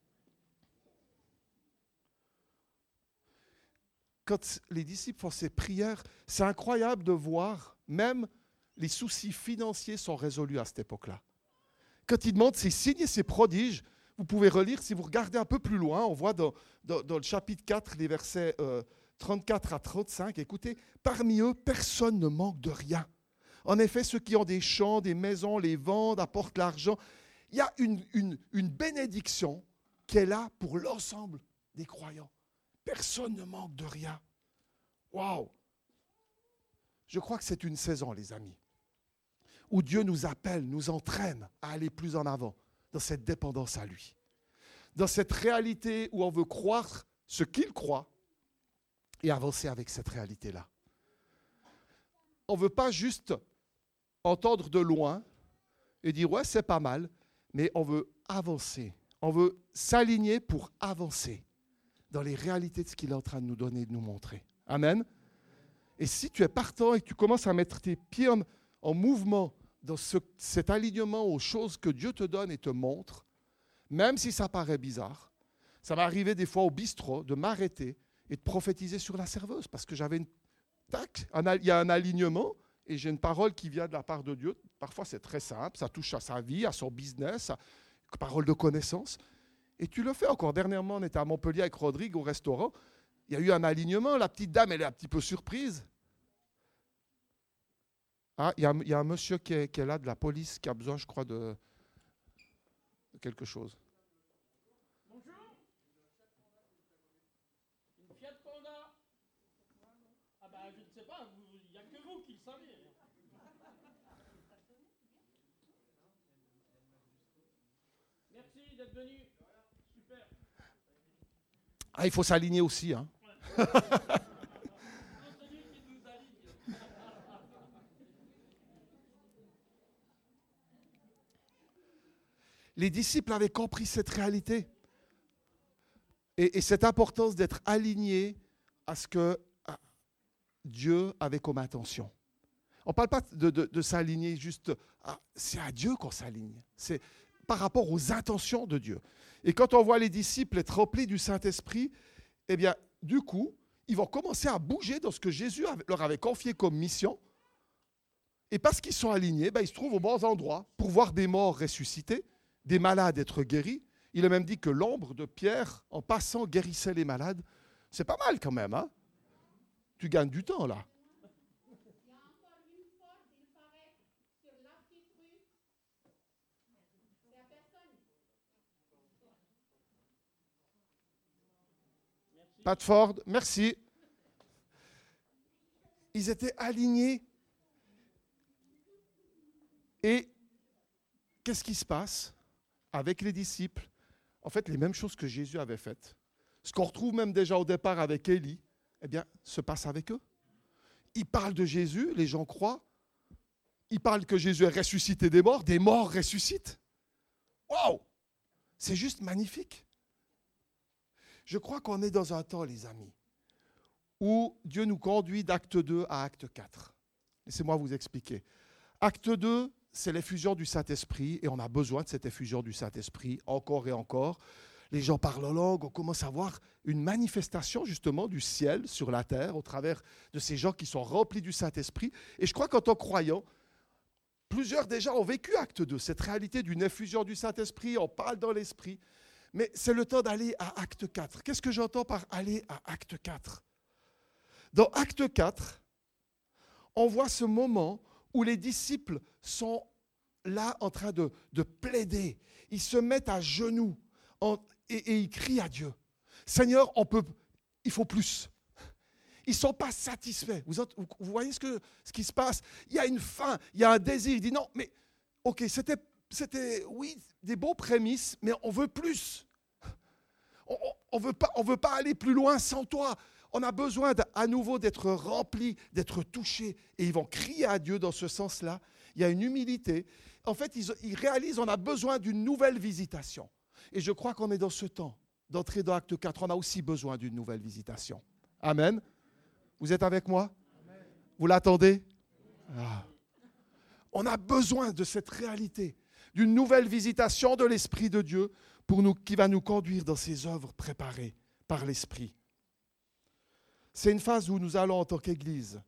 S1: Quand les disciples font ces prières, c'est incroyable de voir, même les soucis financiers sont résolus à cette époque-là. Quand ils demandent ces signes et ces prodiges, vous pouvez relire, si vous regardez un peu plus loin, on voit dans le chapitre 4, les versets 34 à 35, écoutez, parmi eux, personne ne manque de rien. En effet, ceux qui ont des champs, des maisons, les vendent, apportent l'argent. Il y a une bénédiction qui est là pour l'ensemble des croyants. Personne ne manque de rien. Waouh! Je crois que c'est une saison, les amis, où Dieu nous appelle, nous entraîne à aller plus en avant dans cette dépendance à lui. Dans cette réalité où on veut croire ce qu'il croit et avancer avec cette réalité-là. On ne veut pas juste entendre de loin et dire « ouais, c'est pas mal », mais on veut avancer. On veut s'aligner pour avancer dans les réalités de ce qu'il est en train de nous donner, de nous montrer. Amen. Et si tu es partant et que tu commences à mettre tes pieds en mouvement dans cet alignement aux choses que Dieu te donne et te montre, même si ça paraît bizarre, ça m'est arrivé des fois au bistrot de m'arrêter et de prophétiser sur la serveuse parce que j'avais il y a un alignement et j'ai une parole qui vient de la part de Dieu. Parfois c'est très simple, ça touche à sa vie, à son business, parole de connaissance. Et tu le fais encore. Dernièrement, on était à Montpellier avec Rodrigue au restaurant. Il y a eu un alignement. La petite dame, elle est un petit peu surprise. Ah, il y a un monsieur qui est là de la police qui a besoin, je crois, de quelque chose.
S2: Bonjour. Une Fiat Panda. Ah bah je ne sais pas, il n'y a que vous qui le savez. Merci d'être venu. Super.
S1: Ah, il faut s'aligner aussi. Hein. Les disciples avaient compris cette réalité et cette importance d'être alignés à ce que Dieu avait comme intention. On ne parle pas de s'aligner juste, c'est à Dieu qu'on s'aligne, c'est par rapport aux intentions de Dieu. Et quand on voit les disciples être remplis du Saint-Esprit, eh bien, du coup, ils vont commencer à bouger dans ce que Jésus leur avait confié comme mission. Et parce qu'ils sont alignés, ils se trouvent aux bons endroits pour voir des morts ressuscités, des malades être guéris. Il a même dit que l'ombre de Pierre, en passant, guérissait les malades. C'est pas mal quand même, hein? Tu gagnes du temps, là.
S3: Il y a encore une porte, il paraît, sur la petite rue. C'est à personne.
S1: Pat Ford, merci. Ils étaient alignés. Et qu'est-ce qui se passe avec les disciples? En fait, les mêmes choses que Jésus avait faites. Ce qu'on retrouve même déjà au départ avec Élie, eh bien, se passe avec eux. Ils parlent de Jésus, les gens croient. Ils parlent que Jésus est ressuscité des morts ressuscitent. Waouh! C'est juste magnifique. Je crois qu'on est dans un temps, les amis, où Dieu nous conduit d'acte 2 à acte 4. Laissez-moi vous expliquer. Acte 2, c'est l'effusion du Saint-Esprit et on a besoin de cette effusion du Saint-Esprit encore et encore. Les gens parlent en langue, on commence à voir une manifestation justement du ciel sur la terre au travers de ces gens qui sont remplis du Saint-Esprit. Et je crois qu'en tant que croyants, plusieurs déjà ont vécu acte 2, cette réalité d'une effusion du Saint-Esprit, on parle dans l'Esprit. Mais c'est le temps d'aller à acte 4. Qu'est-ce que j'entends par aller à acte 4? Dans acte 4, on voit ce moment où les disciples sont là en train de plaider. Ils se mettent à genoux et ils crient à Dieu. Seigneur, il faut plus. Ils ne sont pas satisfaits. Vous voyez ce qui se passe? Il y a une faim, il y a un désir. Il dit non, mais ok, c'était oui, des beaux prémices, mais on veut plus. On veut pas aller plus loin sans toi. On a besoin à nouveau d'être remplis, d'être touchés. Et ils vont crier à Dieu dans ce sens-là. Il y a une humilité. En fait, ils réalisent qu'on a besoin d'une nouvelle visitation. Et je crois qu'on est dans ce temps d'entrer dans Acte 4. On a aussi besoin d'une nouvelle visitation. Amen. Vous êtes avec moi? Amen. Vous l'attendez? Ah. On a besoin de cette réalité, d'une nouvelle visitation de l'Esprit de Dieu qui va nous conduire dans ces œuvres préparées par l'Esprit. C'est une phase où nous allons en tant qu'Église,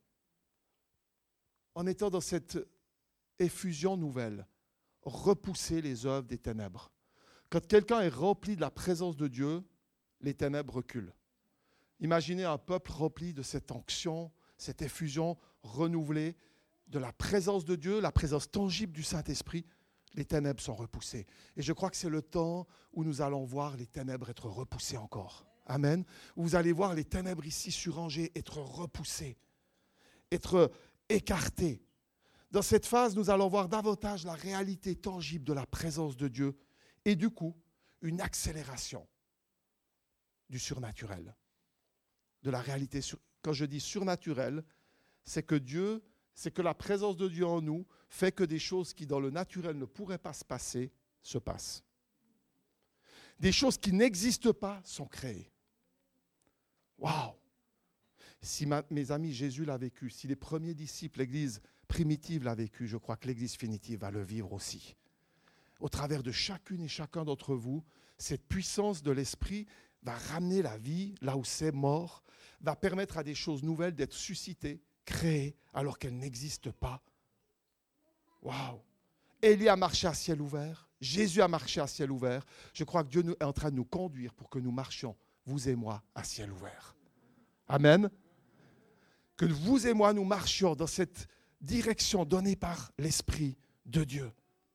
S1: en étant dans cette effusion nouvelle, repousser les œuvres des ténèbres. Quand quelqu'un est rempli de la présence de Dieu, les ténèbres reculent. Imaginez un peuple rempli de cette onction, cette effusion renouvelée. de la présence de Dieu, la présence tangible du Saint-Esprit, les ténèbres sont repoussées. Et je crois que c'est le temps où nous allons voir les ténèbres être repoussées encore. Amen. Vous allez voir les ténèbres ici sur Angers être repoussées, être écartées. Dans cette phase, nous allons voir davantage la réalité tangible de la présence de Dieu et du coup, une accélération du surnaturel. De la réalité, quand je dis surnaturel, c'est que la présence de Dieu en nous fait que des choses qui dans le naturel ne pourraient pas se passer, se passent. Des choses qui n'existent pas sont créées. Waouh! Si mes amis, Jésus l'a vécu, si les premiers disciples, l'Église primitive l'a vécu, je crois que l'Église finitive va le vivre aussi. Au travers de chacune et chacun d'entre vous, cette puissance de l'Esprit va ramener la vie là où c'est mort, va permettre à des choses nouvelles d'être suscitées, créées, alors qu'elles n'existent pas. Waouh! Élie a marché à ciel ouvert, Jésus a marché à ciel ouvert. Je crois que Dieu est en train de nous conduire pour que nous marchions, vous et moi, à ciel ouvert. Amen. Que vous et moi, nous marchions dans cette direction donnée par l'Esprit de Dieu.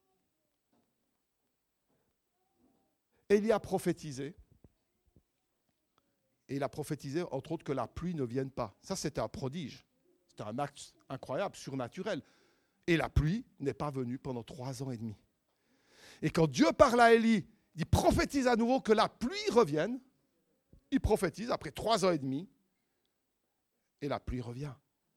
S1: Élie a prophétisé. Et il a prophétisé, entre autres, que la pluie ne vienne pas. Ça, c'était un prodige. C'était un acte incroyable, surnaturel. Et la pluie n'est pas venue pendant 3 ans et demi. Et quand Dieu parle à Élie, il dit prophétise à nouveau que la pluie revienne. Il prophétise après 3 ans et demi. Et la pluie revient.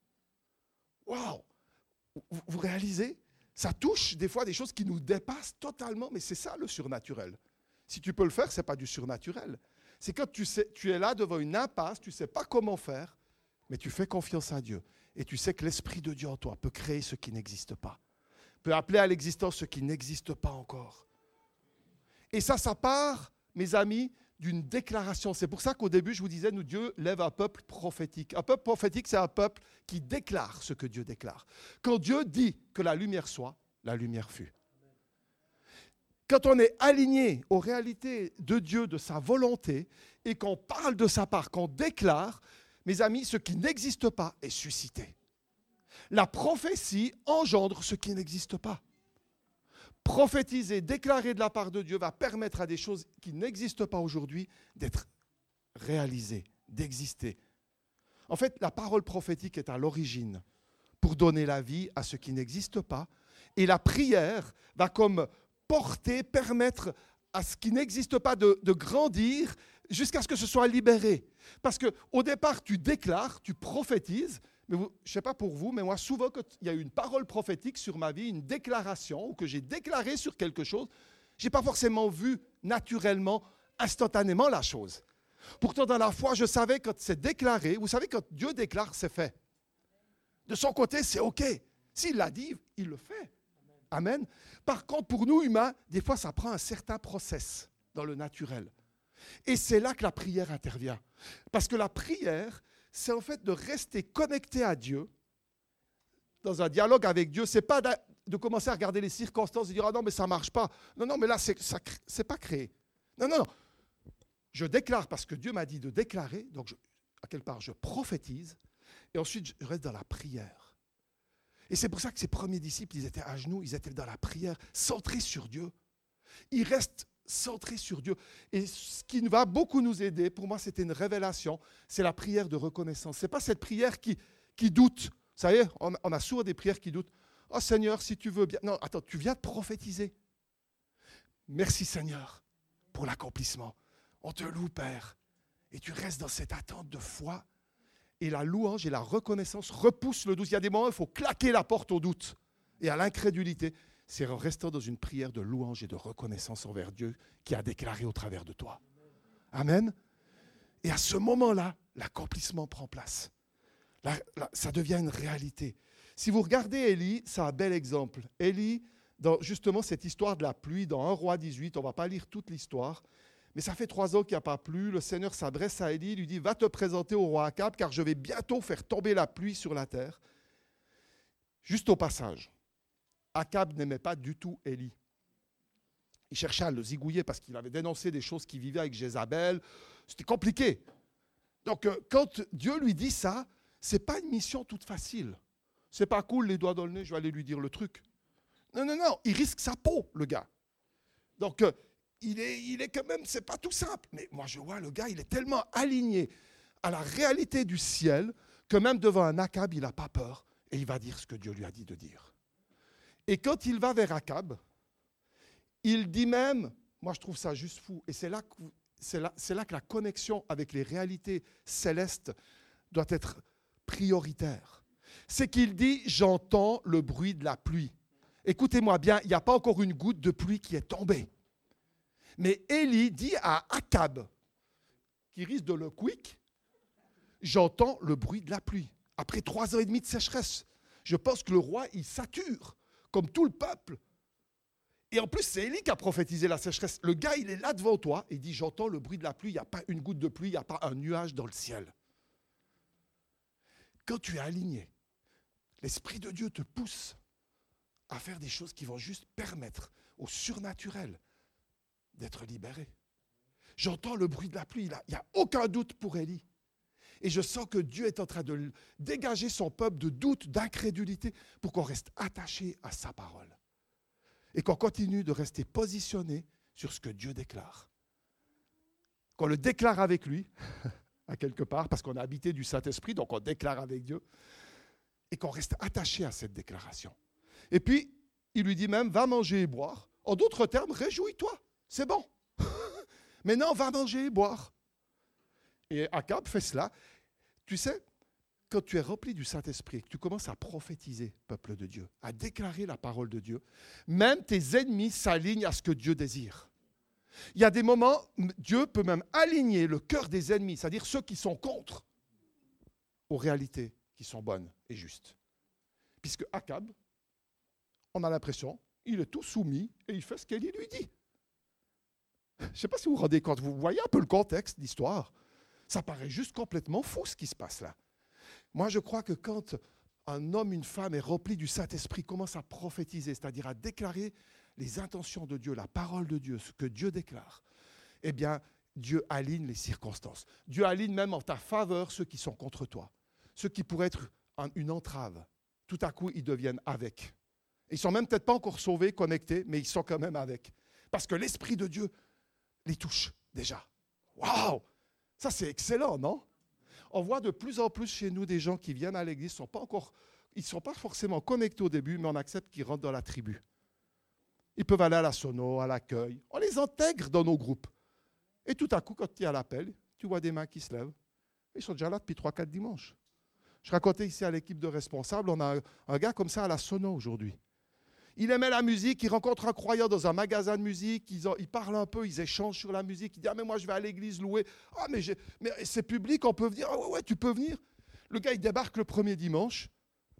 S1: Waouh! Vous réalisez? Ça touche des fois des choses qui nous dépassent totalement. Mais c'est ça le surnaturel. Si tu peux le faire, ce n'est pas du surnaturel. C'est quand tu es là devant une impasse, tu ne sais pas comment faire, mais tu fais confiance à Dieu. Et tu sais que l'Esprit de Dieu en toi peut créer ce qui n'existe pas. Peut appeler à l'existence ce qui n'existe pas encore. Et ça part, mes amis, d'une déclaration. C'est pour ça qu'au début, je vous disais, Dieu lève un peuple prophétique. Un peuple prophétique, c'est un peuple qui déclare ce que Dieu déclare. Quand Dieu dit que la lumière soit, la lumière fut. Quand on est aligné aux réalités de Dieu, de sa volonté, et qu'on parle de sa part, qu'on déclare, mes amis, ce qui n'existe pas est suscité. La prophétie engendre ce qui n'existe pas. Prophétiser, déclarer de la part de Dieu va permettre à des choses qui n'existent pas aujourd'hui d'être réalisées, d'exister. En fait, la parole prophétique est à l'origine pour donner la vie à ce qui n'existe pas. Et la prière va comme porter, permettre à ce qui n'existe pas de grandir jusqu'à ce que ce soit libéré. Parce qu'au départ, tu déclares, tu prophétises, mais je ne sais pas pour vous, mais moi, souvent, quand il y a eu une parole prophétique sur ma vie, une déclaration, ou que j'ai déclaré sur quelque chose, je n'ai pas forcément vu naturellement, instantanément la chose. Pourtant, dans la foi, je savais quand c'est déclaré, vous savez, quand Dieu déclare, c'est fait. De son côté, c'est OK. S'il l'a dit, il le fait. Amen. Par contre, pour nous humains, des fois, ça prend un certain process dans le naturel. Et c'est là que la prière intervient. Parce que la prière, c'est en fait de rester connecté à Dieu, dans un dialogue avec Dieu. Ce n'est pas de commencer à regarder les circonstances et dire « Ah non, mais ça ne marche pas. » Non, mais là, c'est pas créé. Non. Je déclare parce que Dieu m'a dit de déclarer. Donc, à quelque part, je prophétise. Et ensuite, je reste dans la prière. Et c'est pour ça que ces premiers disciples, ils étaient à genoux, ils étaient dans la prière, centrés sur Dieu. Ils restent centrés sur Dieu. Et ce qui va beaucoup nous aider, pour moi, c'était une révélation, c'est la prière de reconnaissance. Ce n'est pas cette prière qui doute. Vous savez, on a souvent des prières qui doutent. « Oh Seigneur, si tu veux bien... » Non, attends, tu viens de prophétiser. Merci Seigneur pour l'accomplissement. On te loue, Père. Et tu restes dans cette attente de foi. Et la louange et la reconnaissance repoussent le doute. Il y a des moments où il faut claquer la porte au doute et à l'incrédulité. C'est en restant dans une prière de louange et de reconnaissance envers Dieu qui a déclaré au travers de toi. Amen. Et à ce moment-là, l'accomplissement prend place. Ça devient une réalité. Si vous regardez Élie, c'est un bel exemple. Élie, dans justement cette histoire de la pluie, dans 1 Roi 18, on ne va pas lire toute l'histoire, mais ça fait 3 ans qu'il n'y a pas plu. Le Seigneur s'adresse à Élie, lui dit « Va te présenter au roi Akab, car je vais bientôt faire tomber la pluie sur la terre. » Juste au passage, Akab n'aimait pas du tout Élie. Il cherchait à le zigouiller parce qu'il avait dénoncé des choses qu'il vivait avec Jézabel. C'était compliqué. Donc, quand Dieu lui dit ça, ce n'est pas une mission toute facile. C'est pas cool, les doigts dans le nez, je vais aller lui dire le truc. Non, il risque sa peau, le gars. Donc, il est quand même, c'est pas tout simple. Mais moi, je vois le gars, il est tellement aligné à la réalité du ciel que même devant un Akab, il n'a pas peur et il va dire ce que Dieu lui a dit de dire. Et quand il va vers Akab, il dit même, moi je trouve ça juste fou, et c'est là que la connexion avec les réalités célestes doit être prioritaire. C'est qu'il dit, j'entends le bruit de la pluie. Écoutez-moi bien, il n'y a pas encore une goutte de pluie qui est tombée. Mais Élie dit à Akab, qui risque de le quick, j'entends le bruit de la pluie. Après 3 ans et demi de sécheresse, je pense que le roi, il sature, comme tout le peuple. Et en plus, c'est Élie qui a prophétisé la sécheresse. Le gars, il est là devant toi et il dit, j'entends le bruit de la pluie, il n'y a pas une goutte de pluie, il n'y a pas un nuage dans le ciel. Quand tu es aligné, l'Esprit de Dieu te pousse à faire des choses qui vont juste permettre au surnaturel d'être libéré. J'entends le bruit de la pluie, il n'y a aucun doute pour Élie. Et je sens que Dieu est en train de dégager son peuple de doute, d'incrédulité, pour qu'on reste attaché à sa parole. Et qu'on continue de rester positionné sur ce que Dieu déclare. Qu'on le déclare avec lui, à quelque part, parce qu'on a habité du Saint-Esprit, donc on déclare avec Dieu, et qu'on reste attaché à cette déclaration. Et puis, il lui dit même, va manger et boire. En d'autres termes, réjouis-toi, c'est bon. Maintenant, va manger et boire. Et Akab fait cela. Tu sais, quand tu es rempli du Saint-Esprit, que tu commences à prophétiser, peuple de Dieu, à déclarer la parole de Dieu, même tes ennemis s'alignent à ce que Dieu désire. Il y a des moments, Dieu peut même aligner le cœur des ennemis, c'est-à-dire ceux qui sont contre, aux réalités qui sont bonnes et justes. Puisque Akab, on a l'impression, il est tout soumis et il fait ce qu'Élie lui dit. Je ne sais pas si vous vous rendez compte, vous voyez un peu le contexte d'histoire. Ça paraît juste complètement fou ce qui se passe là. Moi, je crois que quand un homme, une femme est rempli du Saint-Esprit, commence à prophétiser, c'est-à-dire à déclarer les intentions de Dieu, la parole de Dieu, ce que Dieu déclare, eh bien, Dieu aligne les circonstances. Dieu aligne même en ta faveur ceux qui sont contre toi. Ceux qui pourraient être une entrave. Tout à coup, ils deviennent avec. Ils ne sont même peut-être pas encore sauvés, connectés, mais ils sont quand même avec. Parce que l'Esprit de Dieu les touche déjà. Waouh! Ça, c'est excellent, non? On voit de plus en plus chez nous des gens qui viennent à l'église, ils ne sont pas forcément connectés au début, mais on accepte qu'ils rentrent dans la tribu. Ils peuvent aller à la sono, à l'accueil. On les intègre dans nos groupes. Et tout à coup, quand il y a l'appel, tu vois des mains qui se lèvent. Ils sont déjà là depuis 3-4 dimanches. Je racontais ici à l'équipe de responsables, on a un gars comme ça à la sono aujourd'hui. Il aimait la musique, il rencontre un croyant dans un magasin de musique, ils parlent un peu, ils échangent sur la musique. Il dit, ah mais moi je vais à l'église louer. Ah mais c'est public, on peut venir. Ah ouais, tu peux venir. Le gars, il débarque le premier dimanche.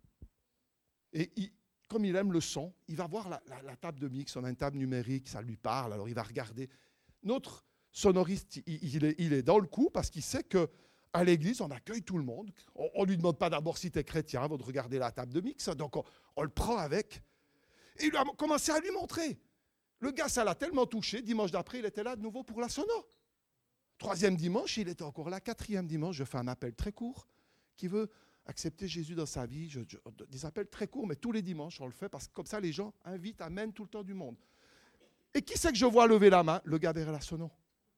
S1: Et comme il aime le son, il va voir la table de mix. On a une table numérique, ça lui parle, alors il va regarder. Notre sonoriste, il est dans le coup parce qu'il sait qu'à l'église, on accueille tout le monde. On ne lui demande pas d'abord si tu es chrétien avant de regarder la table de mix. Donc on le prend avec. Et il a commencé à lui montrer. Le gars, ça l'a tellement touché. Dimanche d'après, il était là de nouveau pour la sono. 3e dimanche, il était encore là. 4e dimanche, je fais un appel très court. Qui veut accepter Jésus dans sa vie? Des appels très courts, mais tous les dimanches, on le fait parce que comme ça, les gens invitent, amènent tout le temps du monde. Et qui c'est que je vois lever la main? Le gars derrière la sono.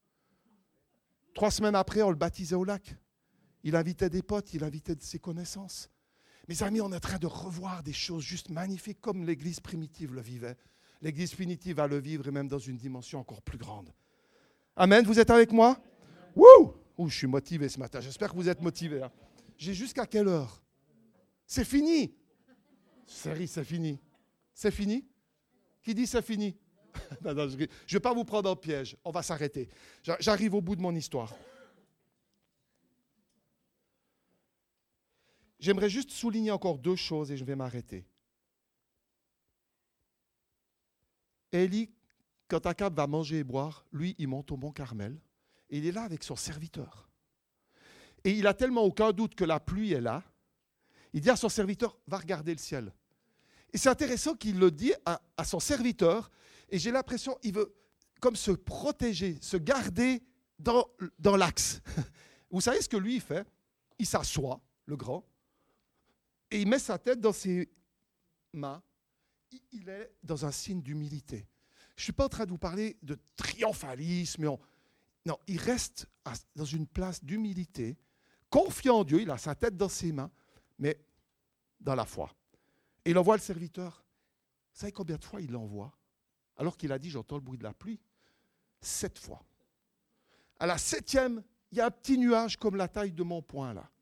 S1: 3 semaines après, on le baptisait au lac. Il invitait des potes, il invitait de ses connaissances. Mes amis, on est en train de revoir des choses juste magnifiques comme l'Église primitive le vivait. L'Église primitive va le vivre et même dans une dimension encore plus grande. Amen, vous êtes avec moi? Wouh! Je suis motivé ce matin, j'espère que vous êtes motivés. Hein. J'ai jusqu'à quelle heure? C'est fini. Série, c'est fini. C'est fini? Qui dit c'est fini? Non, je ne vais pas vous prendre en piège, on va s'arrêter. J'arrive au bout de mon histoire. J'aimerais juste souligner encore 2 choses et je vais m'arrêter. Élie, quand Akab va manger et boire, lui, il monte au mont Carmel et il est là avec son serviteur. Et il a tellement aucun doute que la pluie est là. Il dit à son serviteur, va regarder le ciel. Et c'est intéressant qu'il le dit à son serviteur et j'ai l'impression qu'il veut comme se protéger, se garder dans l'axe. Vous savez ce que lui, il fait? Il s'assoit, le grand. Et il met sa tête dans ses mains. Il est dans un signe d'humilité. Je ne suis pas en train de vous parler de triomphalisme. Non, il reste dans une place d'humilité, confiant en Dieu. Il a sa tête dans ses mains, mais dans la foi. Et il envoie le serviteur. Vous savez combien de fois il l'envoie? Alors qu'il a dit, j'entends le bruit de la pluie. 7 fois. À la 7e, il y a un petit nuage comme la taille de mon poing là.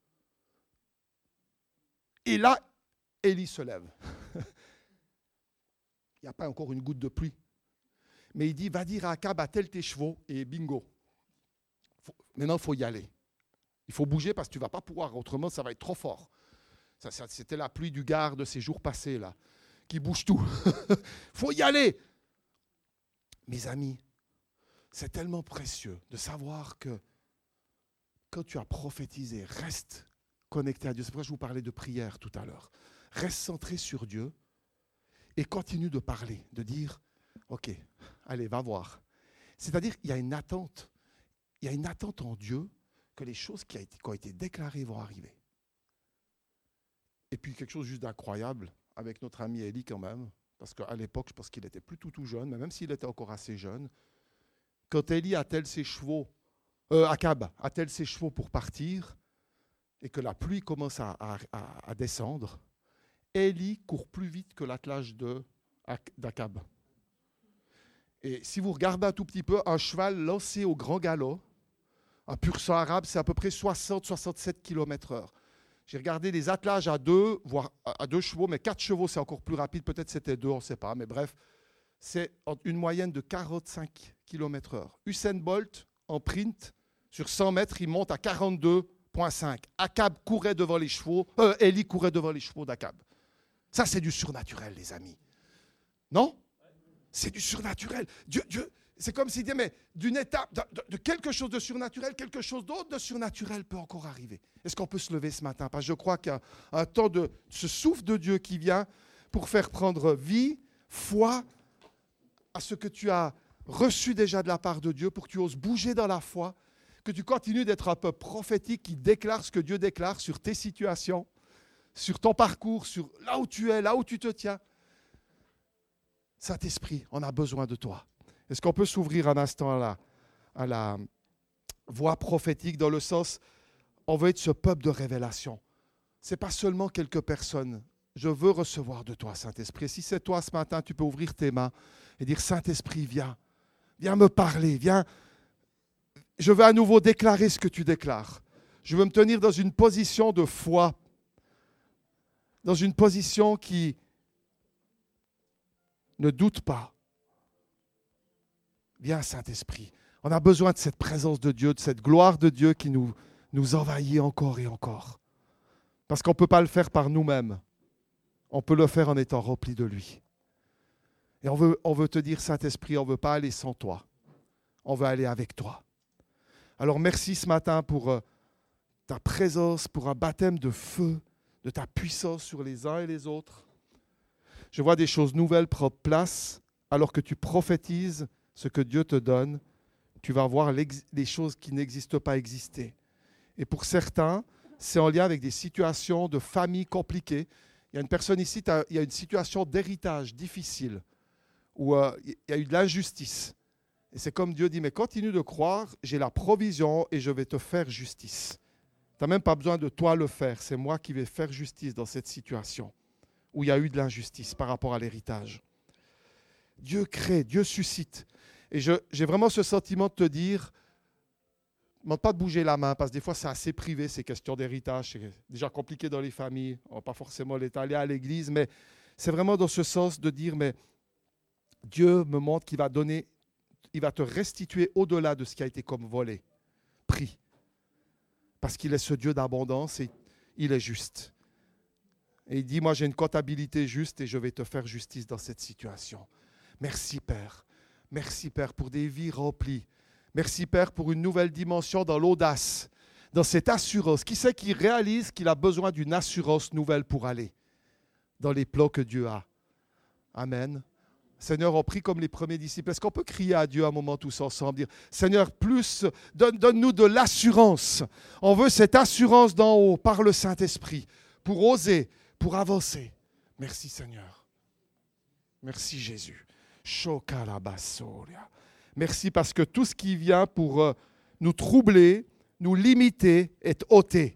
S1: Et là, Élie se lève. Il n'y a pas encore une goutte de pluie. Mais il dit, va dire à Akab, attelle tes chevaux et bingo. Maintenant, il faut y aller. Il faut bouger parce que tu ne vas pas pouvoir, autrement ça va être trop fort. C'était la pluie du Gard de ces jours passés là, qui bouge tout. Il faut y aller. Mes amis, c'est tellement précieux de savoir que quand tu as prophétisé, reste connecté à Dieu. C'est pourquoi je vous parlais de prière tout à l'heure. Reste centré sur Dieu et continue de parler, de dire, OK, allez, va voir. C'est-à-dire qu'il y a une attente. Il y a une attente en Dieu que les choses qui ont été déclarées vont arriver. Et puis quelque chose juste d'incroyable avec notre ami Élie quand même, parce qu'à l'époque, je pense qu'il était plus tout jeune, mais même s'il était encore assez jeune, quand Élie attelle ses chevaux, Akab attelle ses chevaux pour partir, et que la pluie commence à descendre, Élie court plus vite que l'attelage d'Akab. Et si vous regardez un tout petit peu, un cheval lancé au grand galop, un pur sang arabe, c'est à peu près 60-67 km/h. J'ai regardé les attelages à 2, voire à 2 chevaux, mais 4 chevaux, c'est encore plus rapide. Peut-être c'était 2, on ne sait pas. Mais bref, c'est une moyenne de 45 km/h. Usain Bolt, en print, sur 100 mètres, il monte à 42,5. Akab courait devant les chevaux, Élie courait devant les chevaux d'Akab. Ça, c'est du surnaturel, les amis. Non? C'est du surnaturel. Dieu, c'est comme s'il disait, mais d'une étape, de quelque chose de surnaturel, quelque chose d'autre de surnaturel peut encore arriver. Est-ce qu'on peut se lever ce matin? Parce que je crois qu'il y a un temps de ce souffle de Dieu qui vient pour faire prendre vie, foi à ce que tu as reçu déjà de la part de Dieu, pour que tu oses bouger dans la foi, que tu continues d'être un peuple prophétique qui déclare ce que Dieu déclare sur tes situations, sur ton parcours, sur là où tu es, là où tu te tiens. Saint-Esprit, on a besoin de toi. Est-ce qu'on peut s'ouvrir un instant à la voix prophétique dans le sens, on veut être ce peuple de révélation. Ce n'est pas seulement quelques personnes. Je veux recevoir de toi, Saint-Esprit. Si c'est toi ce matin, tu peux ouvrir tes mains et dire, Saint-Esprit, viens me parler, viens. Je veux à nouveau déclarer ce que tu déclares. Je veux me tenir dans une position de foi, dans une position qui ne doute pas. Viens, Saint-Esprit. On a besoin de cette présence de Dieu, de cette gloire de Dieu qui nous envahit encore et encore. Parce qu'on ne peut pas le faire par nous-mêmes. On peut le faire en étant rempli de lui. Et on veut te dire, Saint-Esprit, on ne veut pas aller sans toi. On veut aller avec toi. Alors merci ce matin pour ta présence, pour un baptême de feu, de ta puissance sur les uns et les autres. Je vois des choses nouvelles prendre place alors que tu prophétises ce que Dieu te donne. Tu vas voir les choses qui n'existent pas exister. Et pour certains, c'est en lien avec des situations de famille compliquées. Il y a une personne ici, il y a une situation d'héritage difficile où il y a eu de l'injustice. Et c'est comme Dieu dit, mais continue de croire, j'ai la provision et je vais te faire justice. Tu n'as même pas besoin de toi le faire, c'est moi qui vais faire justice dans cette situation où il y a eu de l'injustice par rapport à l'héritage. Dieu crée, Dieu suscite. Et j'ai vraiment ce sentiment de te dire, ne demande pas de bouger la main, parce que des fois c'est assez privé, ces questions d'héritage, c'est déjà compliqué dans les familles, on ne va pas forcément aller à l'église, mais c'est vraiment dans ce sens de dire, mais Dieu me montre qu'il va donner, il va te restituer au-delà de ce qui a été comme volé, pris. Parce qu'il est ce Dieu d'abondance et il est juste. Et il dit, moi j'ai une comptabilité juste et je vais te faire justice dans cette situation. Merci Père. Merci Père pour des vies remplies. Merci Père pour une nouvelle dimension dans l'audace, dans cette assurance. Qui c'est qui réalise qu'il a besoin d'une assurance nouvelle pour aller dans les plans que Dieu a? Amen. Seigneur, on prie comme les premiers disciples. Est-ce qu'on peut crier à Dieu un moment tous ensemble, dire Seigneur, plus, donne-nous de l'assurance. On veut cette assurance d'en haut par le Saint-Esprit pour oser, pour avancer. Merci Seigneur. Merci Jésus. Shokalabasoria. Merci parce que tout ce qui vient pour nous troubler, nous limiter, est ôté.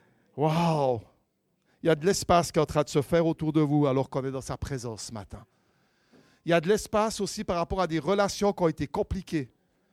S1: Wow! Il y a de l'espace qui est en train de se faire autour de vous alors qu'on est dans sa présence ce matin. Il y a de l'espace aussi par rapport à des relations qui ont été compliquées.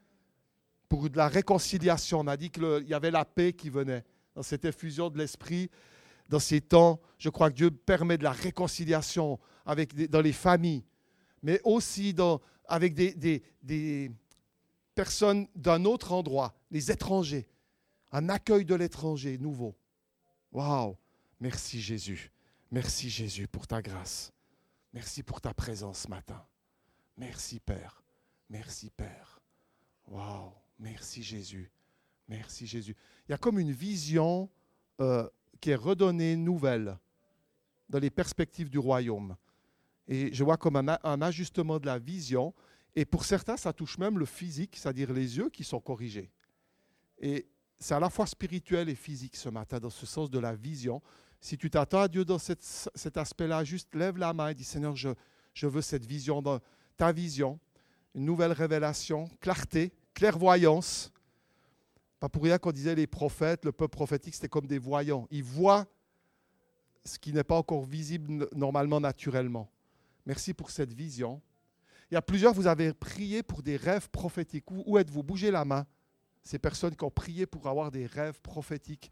S1: Pour de la réconciliation, on a dit qu'il y avait la paix qui venait dans cette effusion de l'esprit. Dans ces temps, je crois que Dieu permet de la réconciliation dans les familles, mais aussi avec des personnes d'un autre endroit, les étrangers, un accueil de l'étranger nouveau. Waouh! Merci Jésus. Merci Jésus pour ta grâce. Merci pour ta présence ce matin. Merci Père. Merci Père. Waouh! Merci Jésus. Merci Jésus. Il y a comme une vision qui est redonnée nouvelle dans les perspectives du royaume. Et je vois comme un ajustement de la vision. Et pour certains, ça touche même le physique, c'est-à-dire les yeux qui sont corrigés. Et c'est à la fois spirituel et physique ce matin, dans ce sens de la vision. Si tu t'attends à Dieu dans cet aspect-là, juste lève la main et dis, Seigneur, je veux cette vision, dans ta vision, une nouvelle révélation, clarté, clairvoyance. Pas pour rien qu'on disait les prophètes, le peuple prophétique, c'était comme des voyants. Ils voient ce qui n'est pas encore visible normalement, naturellement. Merci pour cette vision. Il y a plusieurs, vous avez prié pour des rêves prophétiques. Où êtes-vous? Bougez la main. Ces personnes qui ont prié pour avoir des rêves prophétiques.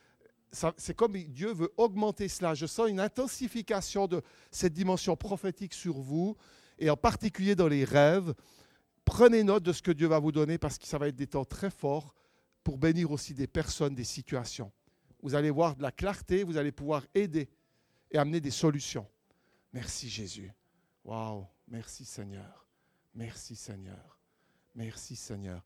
S1: C'est comme Dieu veut augmenter cela. Je sens une intensification de cette dimension prophétique sur vous, et en particulier dans les rêves. Prenez note de ce que Dieu va vous donner parce que ça va être des temps très forts pour bénir aussi des personnes, des situations. Vous allez voir de la clarté, vous allez pouvoir aider et amener des solutions. Merci Jésus. Waouh, merci Seigneur. Merci Seigneur. Merci Seigneur.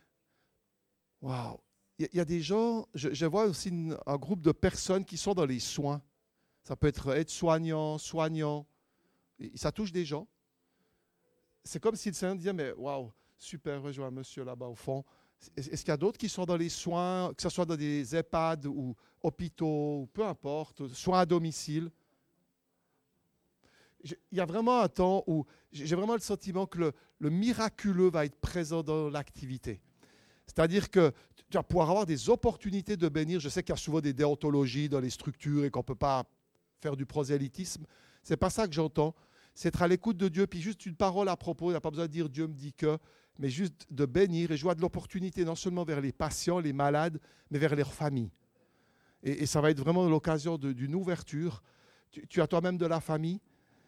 S1: Waouh. Il y a des gens, je vois aussi un groupe de personnes qui sont dans les soins. Ça peut être aide-soignant, soignant. Ça touche des gens. C'est comme si le Seigneur disait, mais waouh, super, je vois un monsieur là-bas au fond. Est-ce qu'il y a d'autres qui sont dans les soins, que ce soit dans des EHPAD ou hôpitaux, ou peu importe, soins à domicile? Il y a vraiment un temps où j'ai vraiment le sentiment que le miraculeux va être présent dans l'activité. C'est-à-dire que tu vas pouvoir avoir des opportunités de bénir. Je sais qu'il y a souvent des déontologies dans les structures et qu'on ne peut pas faire du prosélytisme. Ce n'est pas ça que j'entends. C'est être à l'écoute de Dieu, puis juste une parole à propos. Il n'y a pas besoin de dire Dieu me dit que, mais juste de bénir. Et je vois de l'opportunité non seulement vers les patients, les malades, mais vers leurs familles. Et ça va être vraiment l'occasion d'une ouverture. Tu as toi-même de la famille?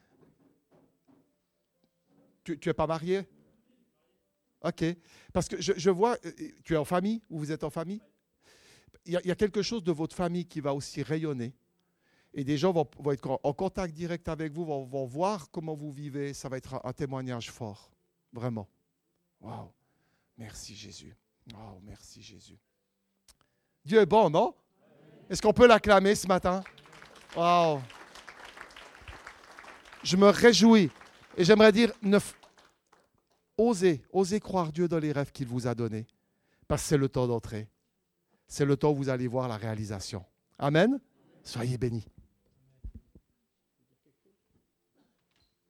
S1: Tu n'es pas marié? OK. Parce que je vois, tu es en famille ou vous êtes en famille? Il y a quelque chose de votre famille qui va aussi rayonner. Et des gens vont être en contact direct avec vous, vont voir comment vous vivez. Ça va être un témoignage fort. Vraiment. Waouh. Merci Jésus. Waouh, merci Jésus. Dieu est bon, non? Est-ce qu'on peut l'acclamer ce matin? Waouh. Je me réjouis. Et j'aimerais dire, osez croire Dieu dans les rêves qu'il vous a donnés. Parce que c'est le temps d'entrer. C'est le temps où vous allez voir la réalisation. Amen. Soyez bénis.